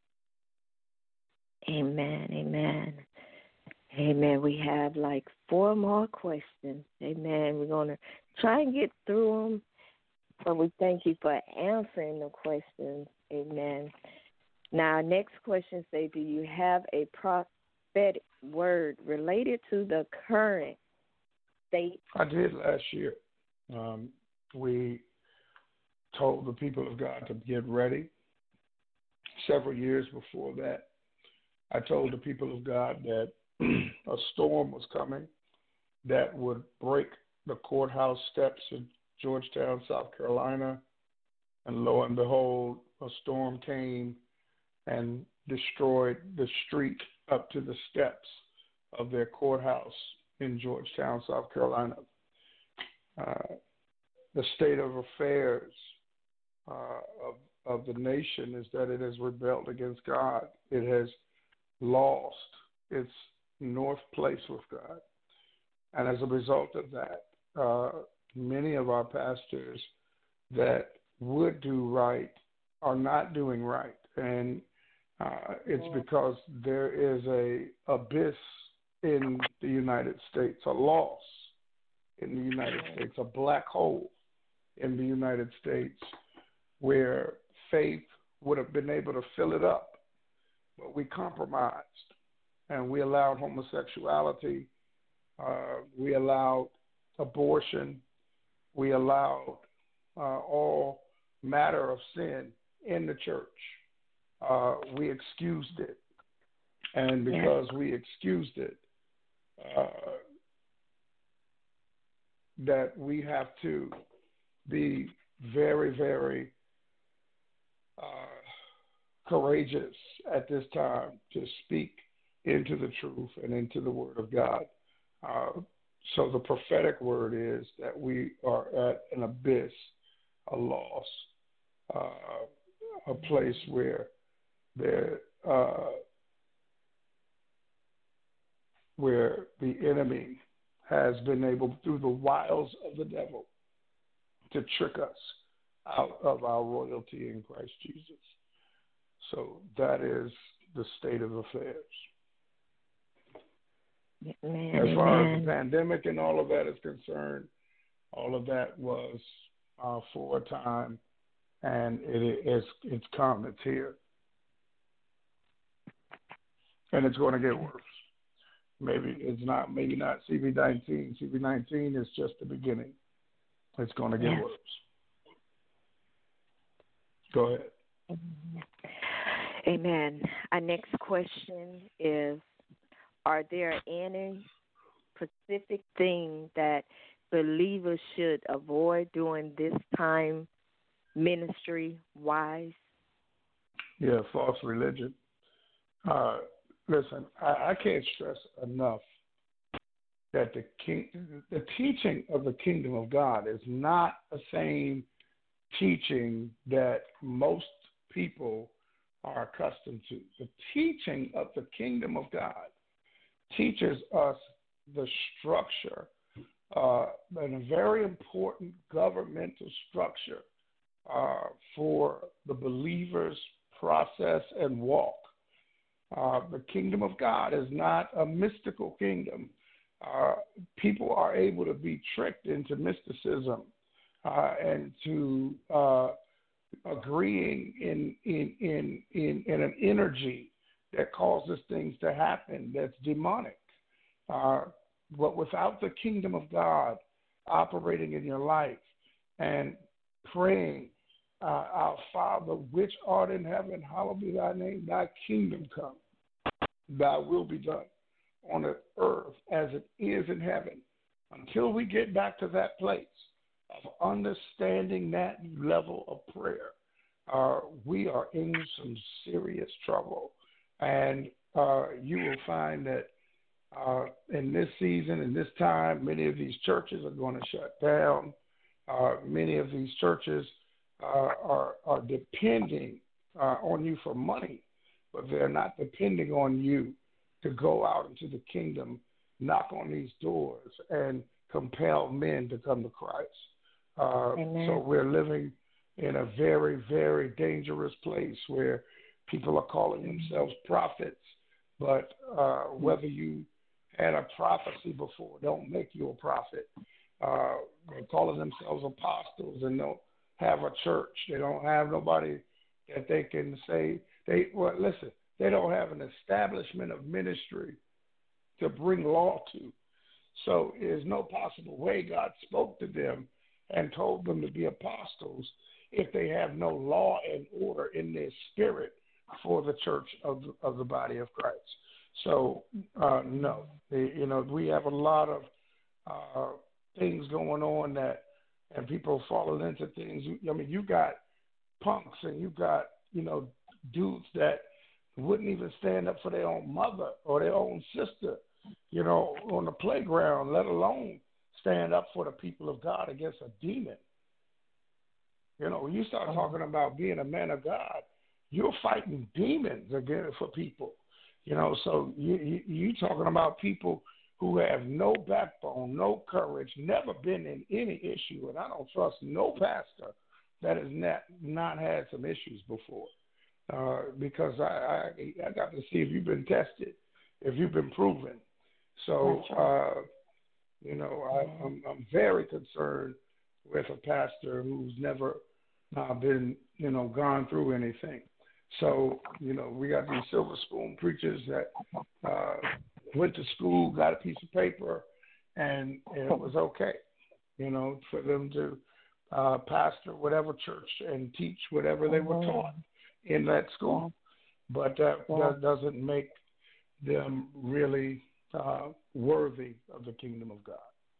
Amen, amen. Amen. We have like four more questions. Amen. We're going to try and get through them, but we thank you for answering the questions. Amen. Now, our next question say, do you have a prophetic word related to the current state? I did last year. Um, we told the people of God to get ready. Several years before that, I told the people of God that a storm was coming that would break the courthouse steps in Georgetown, South Carolina. And lo and behold, a storm came and destroyed the street up to the steps of their courthouse in Georgetown, South Carolina. Uh, the state of affairs uh, of, of the nation is that it has rebelled against God. It has lost its north place with God. And as a result of that, uh, many of our pastors that would do right are not doing right. And uh, it's because there is a abyss in the United States, a loss in the United States, a black hole in the United States where faith would have been able to fill it up. But we compromised, and we allowed homosexuality, uh, we allowed abortion, we allowed uh, all matter of sin in the church. uh, we excused it. And because yes. we excused it, uh, that we have to be very, very uh, courageous at this time to speak into the truth and into the Word of God. Uh, so the prophetic word is that we are at an abyss, a loss, uh, a place where there, uh, where the enemy has been able, through the wiles of the devil, to trick us out of our royalty in Christ Jesus. So that is the state of affairs. Amen, as far amen. as the pandemic and all of that is concerned, all of that was uh, for a time, and it is it's come, it's here, and it's going to get worse. Maybe it's not, maybe not C V nineteen. C V nineteen is just the beginning. It's going to get yes. worse. Go ahead. Amen. Our next question is, are there any specific things that believers should avoid during this time, ministry-wise? Yeah, false religion. Uh, listen, I, I can't stress enough that the king, the teaching of the kingdom of God is not the same teaching that most people are accustomed to. The teaching of the kingdom of God teaches us the structure, uh, and a very important governmental structure uh, for the believer's process and walk. Uh, the kingdom of God is not a mystical kingdom. Uh, people are able to be tricked into mysticism uh, and to uh, agreeing in in, in in in an energy that causes things to happen that's demonic. Uh, but without the kingdom of God operating in your life and praying, uh, our Father, which art in heaven, hallowed be thy name, thy kingdom come, thy will be done on the earth as it is in heaven. Until we get back to that place of understanding that level of prayer, uh, we are in some serious trouble. And uh, you will find that uh, in this season, in this time, many of these churches are going to shut down. Uh, many of these churches uh, are, are depending uh, on you for money, but they're not depending on you to go out into the kingdom, knock on these doors, and compel men to come to Christ. Uh, so we're living in a very, very dangerous place where people are calling themselves prophets, but uh, whether you had a prophecy before don't make you a prophet. Uh, they're calling themselves apostles and don't have a church. They don't have nobody that they can say. They well, listen, they don't have an establishment of ministry to bring law to. So there's no possible way God spoke to them and told them to be apostles if they have no law and order in their spirit for the church of the, of the body of Christ. So, uh, no, they, you know, we have a lot of uh, things going on that, and people falling into things. I mean, you got punks and you got, you know, dudes that wouldn't even stand up for their own mother or their own sister, you know, on the playground, let alone stand up for the people of God against a demon. You know, when you start talking about being a man of God, you're fighting demons again for people. You know, so you, you, you talking about people who have no backbone, no courage, never been in any issue, and I don't trust no pastor that has not, not had some issues before. Uh, because I, I I got to see if you've been tested, if you've been proven. So, uh, you know, I, I'm, I'm very concerned with a pastor who's never uh, been, you know, gone through anything. So, you know, we got these silver spoon preachers that uh, went to school, got a piece of paper, and, and it was okay, you know, for them to uh, pastor whatever church and teach whatever they were taught in that school. but that, Yeah. that doesn't make them really uh, worthy of the kingdom of God.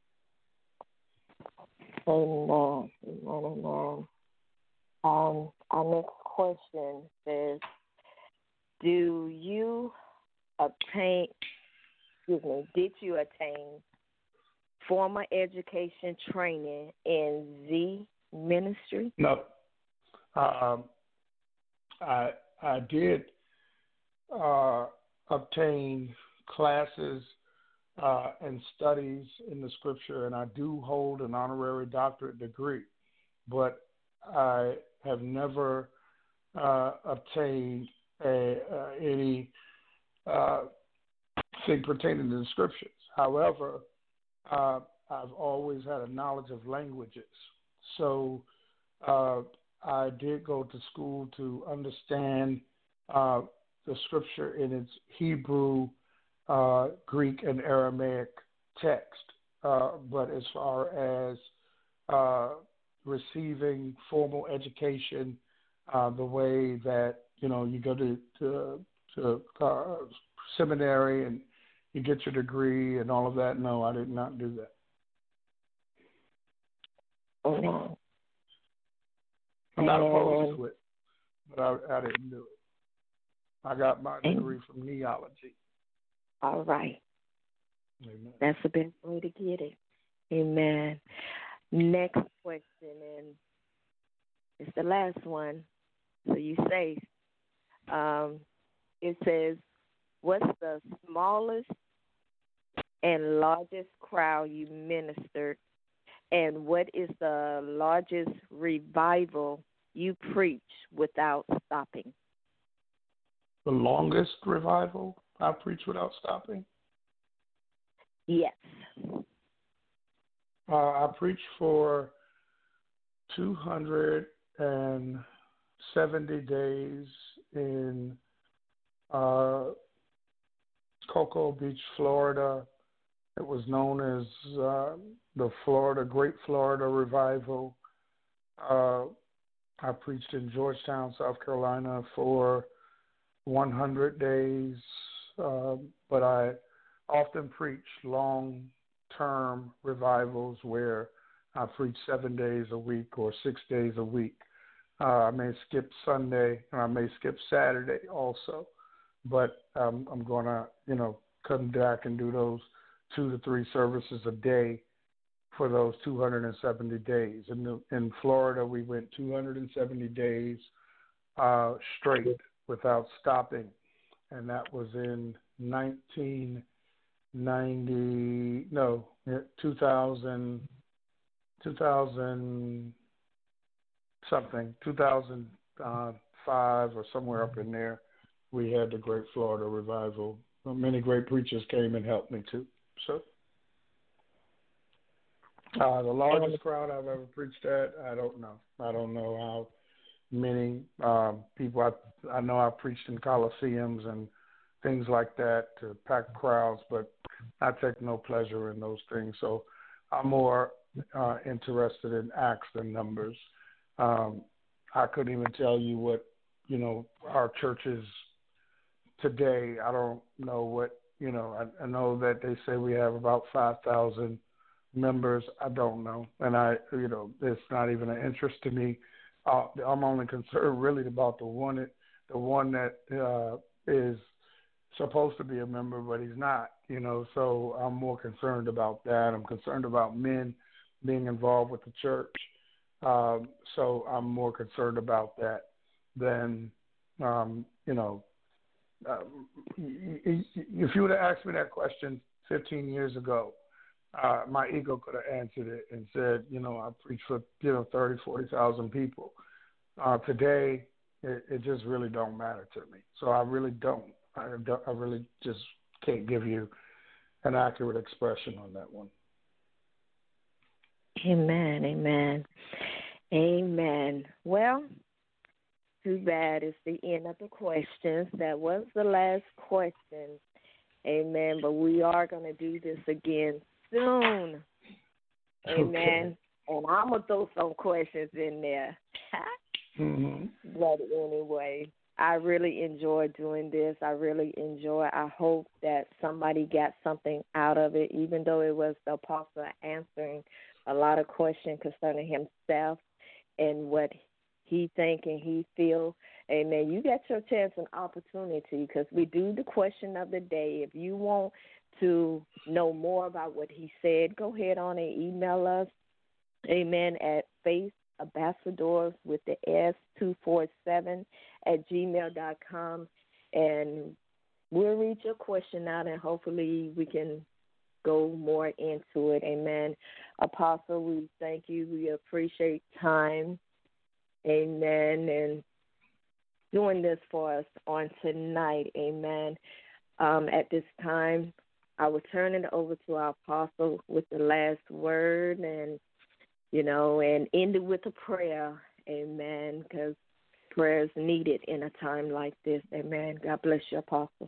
Amen. Amen. Amen. Um, our next question says, do you obtain, excuse me, did you attain formal education training in Z ministry? No, um, I I did uh, obtain classes uh, and studies in the scripture, and I do hold an honorary doctorate degree, but I have never uh, obtained a, uh, any uh, thing pertaining to the scriptures. However, uh, I've always had a knowledge of languages, so uh, I did go to school to understand uh, the scripture in its Hebrew, uh, Greek, and Aramaic text. Uh, but as far as uh, receiving formal education, uh, the way that you know you go to to, to uh, seminary and you get your degree and all of that, no, I did not do that. Amen. I'm not Amen. opposed to it, but I, I didn't do it. I got my degree from neology. All right. Amen. That's the best way to get it. Amen. Next question, and it's the last one. So you say, um, it says, what's the smallest and largest crowd you ministered, and what is the largest revival you preach without stopping? The longest revival I preached without stopping? Yes. Uh, I preached for two hundred seventy days in uh, Cocoa Beach, Florida. It was known as uh, the Florida Great Florida Revival. Uh, I preached in Georgetown, South Carolina for one hundred days, uh, but I often preach long-term revivals where I preach seven days a week or six days a week. Uh, I may skip Sunday, and I may skip Saturday also, but um, I'm going to, you know, come back and do those two to three services a day for those two hundred seventy days. In, the, in Florida, we went two hundred seventy days uh, straight without stopping, and that was in nineteen ninety, no, two thousand, two thousand something, two thousand five or somewhere up in there. We had the Great Florida Revival. Many great preachers came and helped me too. So, uh, the largest crowd I've ever preached at, I don't know. I don't know how many um, people. I, I know I've preached in coliseums and things like that to packed crowds, but I take no pleasure in those things. So I'm more uh, interested in acts than numbers. Um, I couldn't even tell you what, you know, our churches today. I don't know what, you know, I, I know that they say we have about five thousand members. I don't know. And I, you know, it's not even an interest to me. Uh, I'm only concerned really about the one that, the one that uh, is supposed to be a member, but he's not, you know, so I'm more concerned about that. I'm concerned about men being involved with the church. Um, so I'm more concerned about that than, um, you know, uh, if you would have asked me that question fifteen years ago, uh, my ego could have answered it and said, you know, I preach for, you know, thirty, forty thousand people. Uh, today, it, it just really don't matter to me. So I really don't. I, don't, I really just can't give you an accurate expression on that one. Amen, amen, amen. Well, too bad it's the end of the questions. That was the last question. Amen. But we are going to do this again soon. Amen. Okay. And I'm going to throw some questions in there. mm-hmm. But anyway, I really enjoy doing this. I really enjoy. I hope that somebody got something out of it, even though it was the apostle answering a lot of questions concerning himself and what he think and he feel. Amen. You got your chance and opportunity because we do the question of the day. If you want to know more about what he said, go ahead on and email us. Amen. At faith ambassadors with the S two four seven at gmail dot com, and we'll read your question out and hopefully we can go more into it. Amen. Apostle, we thank you. We appreciate time. Amen. And doing this for us on tonight. Amen. Um, at this time, I will turn it over to our apostle with the last word and, you know, and end it with a prayer. Amen. Because prayer is needed in a time like this. Amen. God bless you, apostle.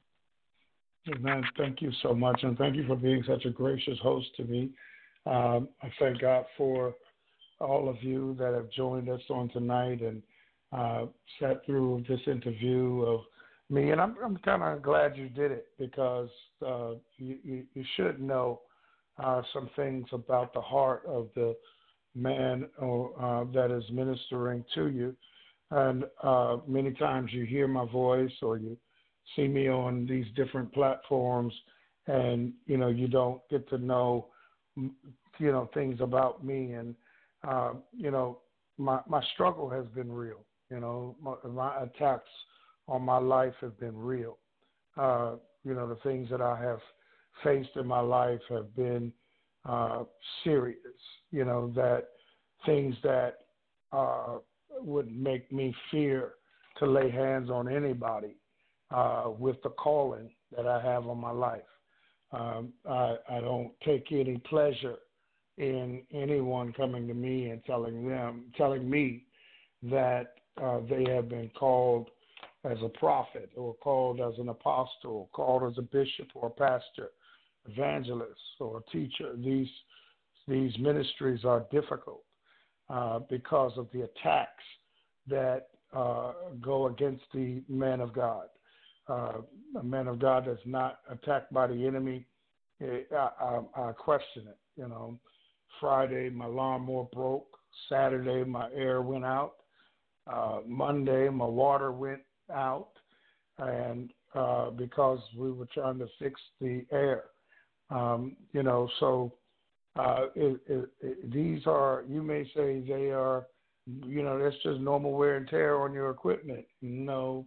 Amen. Thank you so much, and thank you for being such a gracious host to me. Um, I thank God for all of you that have joined us on tonight and uh, sat through this interview of me. And I'm, I'm kind of glad you did it because uh, you, you, you should know uh, some things about the heart of the man uh, that is ministering to you. And uh, many times you hear my voice or you see me on these different platforms and, you know, you don't get to know, you know, things about me. And, uh, you know, my, my struggle has been real. You know, my, my attacks on my life have been real. Uh, you know, the things that I have faced in my life have been uh, serious, you know, that things that uh, would make me fear to lay hands on anybody uh, with the calling that I have on my life. Um, I, I don't take any pleasure in anyone coming to me and telling them, telling me that uh, they have been called as a prophet or called as an apostle, called as a bishop or a pastor, evangelist or a teacher. These these ministries are difficult uh, because of the attacks that uh, go against the man of God. Uh, a man of God that's not attacked by the enemy, it, I, I, I question it. You know, Friday my lawnmower broke. Saturday my air went out. Uh, Monday my water went out, and uh, because we were trying to fix the air, um, you know, so uh, it, it, it, these are, you may say they are, you know, that's just normal wear and tear on your equipment. No,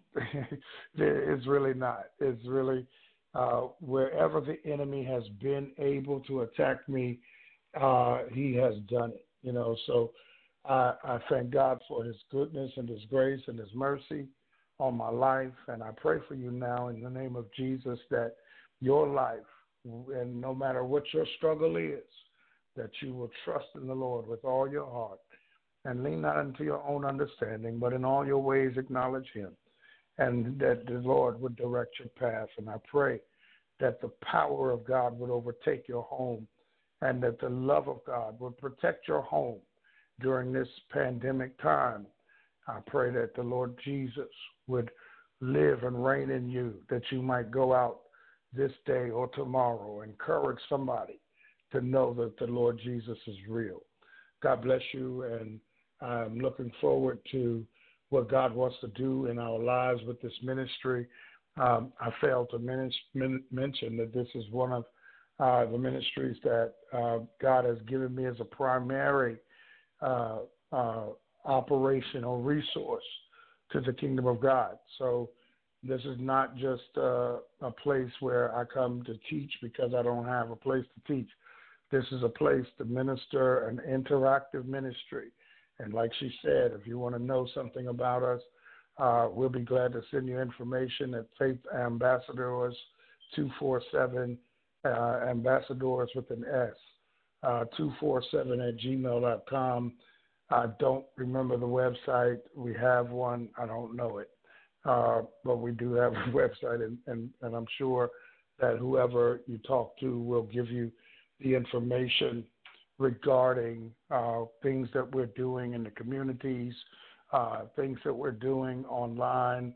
it's really not. It's really uh, wherever the enemy has been able to attack me, uh, he has done it, you know, so I, I thank God for his goodness and his grace and his mercy on my life, and I pray for you now in the name of Jesus that your life, and no matter what your struggle is, that you will trust in the Lord with all your heart and lean not into your own understanding, but in all your ways acknowledge him, and that the Lord would direct your path. And I pray that the power of God would overtake your home and that the love of God would protect your home during this pandemic time. I pray that the Lord Jesus would live and reign in you, that you might go out this day or tomorrow, encourage somebody to know that the Lord Jesus is real. God bless you, and I'm looking forward to what God wants to do in our lives with this ministry. Um, I failed to men- men- mention that this is one of uh, the ministries that uh, God has given me as a primary uh, uh, operational resource to the kingdom of God. So this is not just uh, a place where I come to teach because I don't have a place to teach. This is a place to minister an interactive ministry. And like she said, if you want to know something about us, uh, we'll be glad to send you information at Faith Ambassadors two four seven, uh, Ambassadors with an S, uh, two four seven at gmail dot com. I don't remember the website. We have one. I don't know it. Uh, but we do have a website, and, and, and I'm sure that whoever you talk to will give you the information regarding uh, things that we're doing in the communities, uh, things that we're doing online,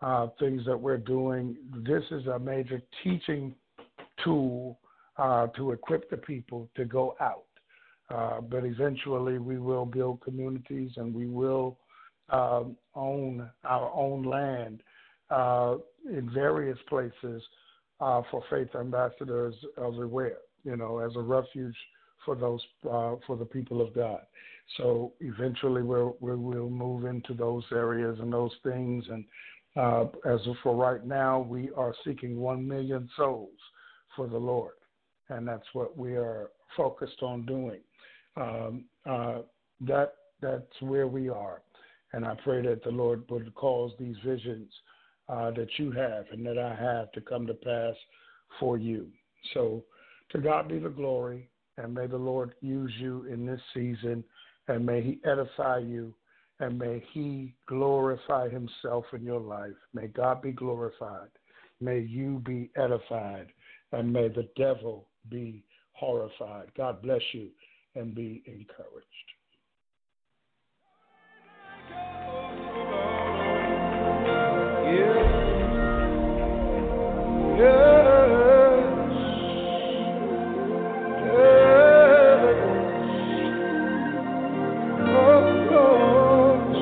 uh, things that we're doing. This is a major teaching tool uh, to equip the people to go out. Uh, but eventually we will build communities and we will uh, own our own land uh, in various places uh, for faith ambassadors everywhere, you know, as a refuge for those uh, for the people of God. So eventually we'll, we will move into those areas and those things. And uh, as of for right now, we are seeking one million souls for the Lord. And that's what we are focused on doing. Um, uh, that that's where we are. And I pray that the Lord would cause these visions uh, that you have and that I have to come to pass for you. So to God be the glory, and may the Lord use you in this season, and may he edify you, and may he glorify himself in your life. May God be glorified. May you be edified, and may the devil be horrified. God bless you, and be encouraged. Yes. Yes. Yes. Oh, Lord.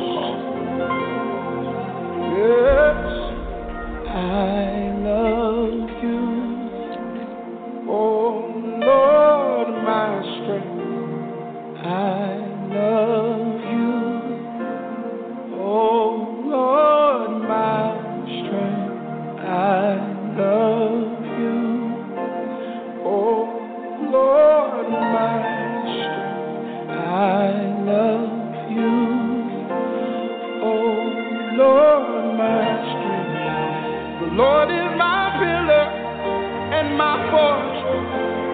Yes. I love you. Oh, Lord, my strength. I love you. Oh, Lord, my strength. I love you. Oh, Lord, my strength. I love you. Oh, Lord, my strength. The Lord is my pillar and my fortress,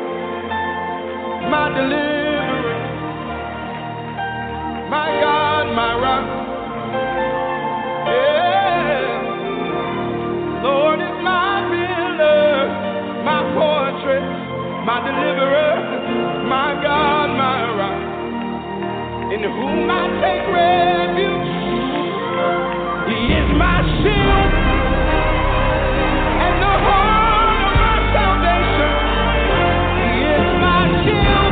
my deliverer, my God, my rock. Yeah. Lord is my pillar, my fortress, my deliverer, my God, my rock, in whom I take refuge. He is my shield and the horn of my salvation. He is my shield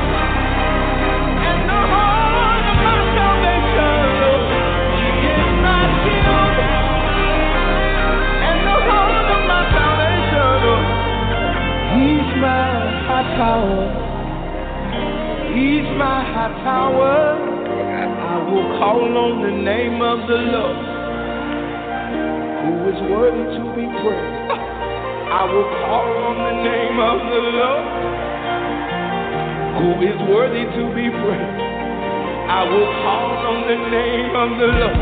and the horn of my salvation. He is my shield and the horn of my salvation. He's my high tower. He's my high tower. I will call on the name of the Lord, who is worthy to be praised. I will call on the name of the Lord, who is worthy to be praised. I will call on the name of the Lord,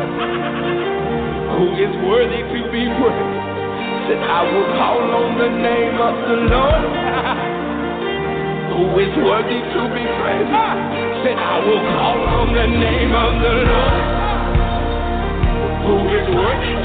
who is worthy to be praised. Said I will call on the name of the Lord, who is worthy to be praised. Said I will call on the name of the Lord, who is worthy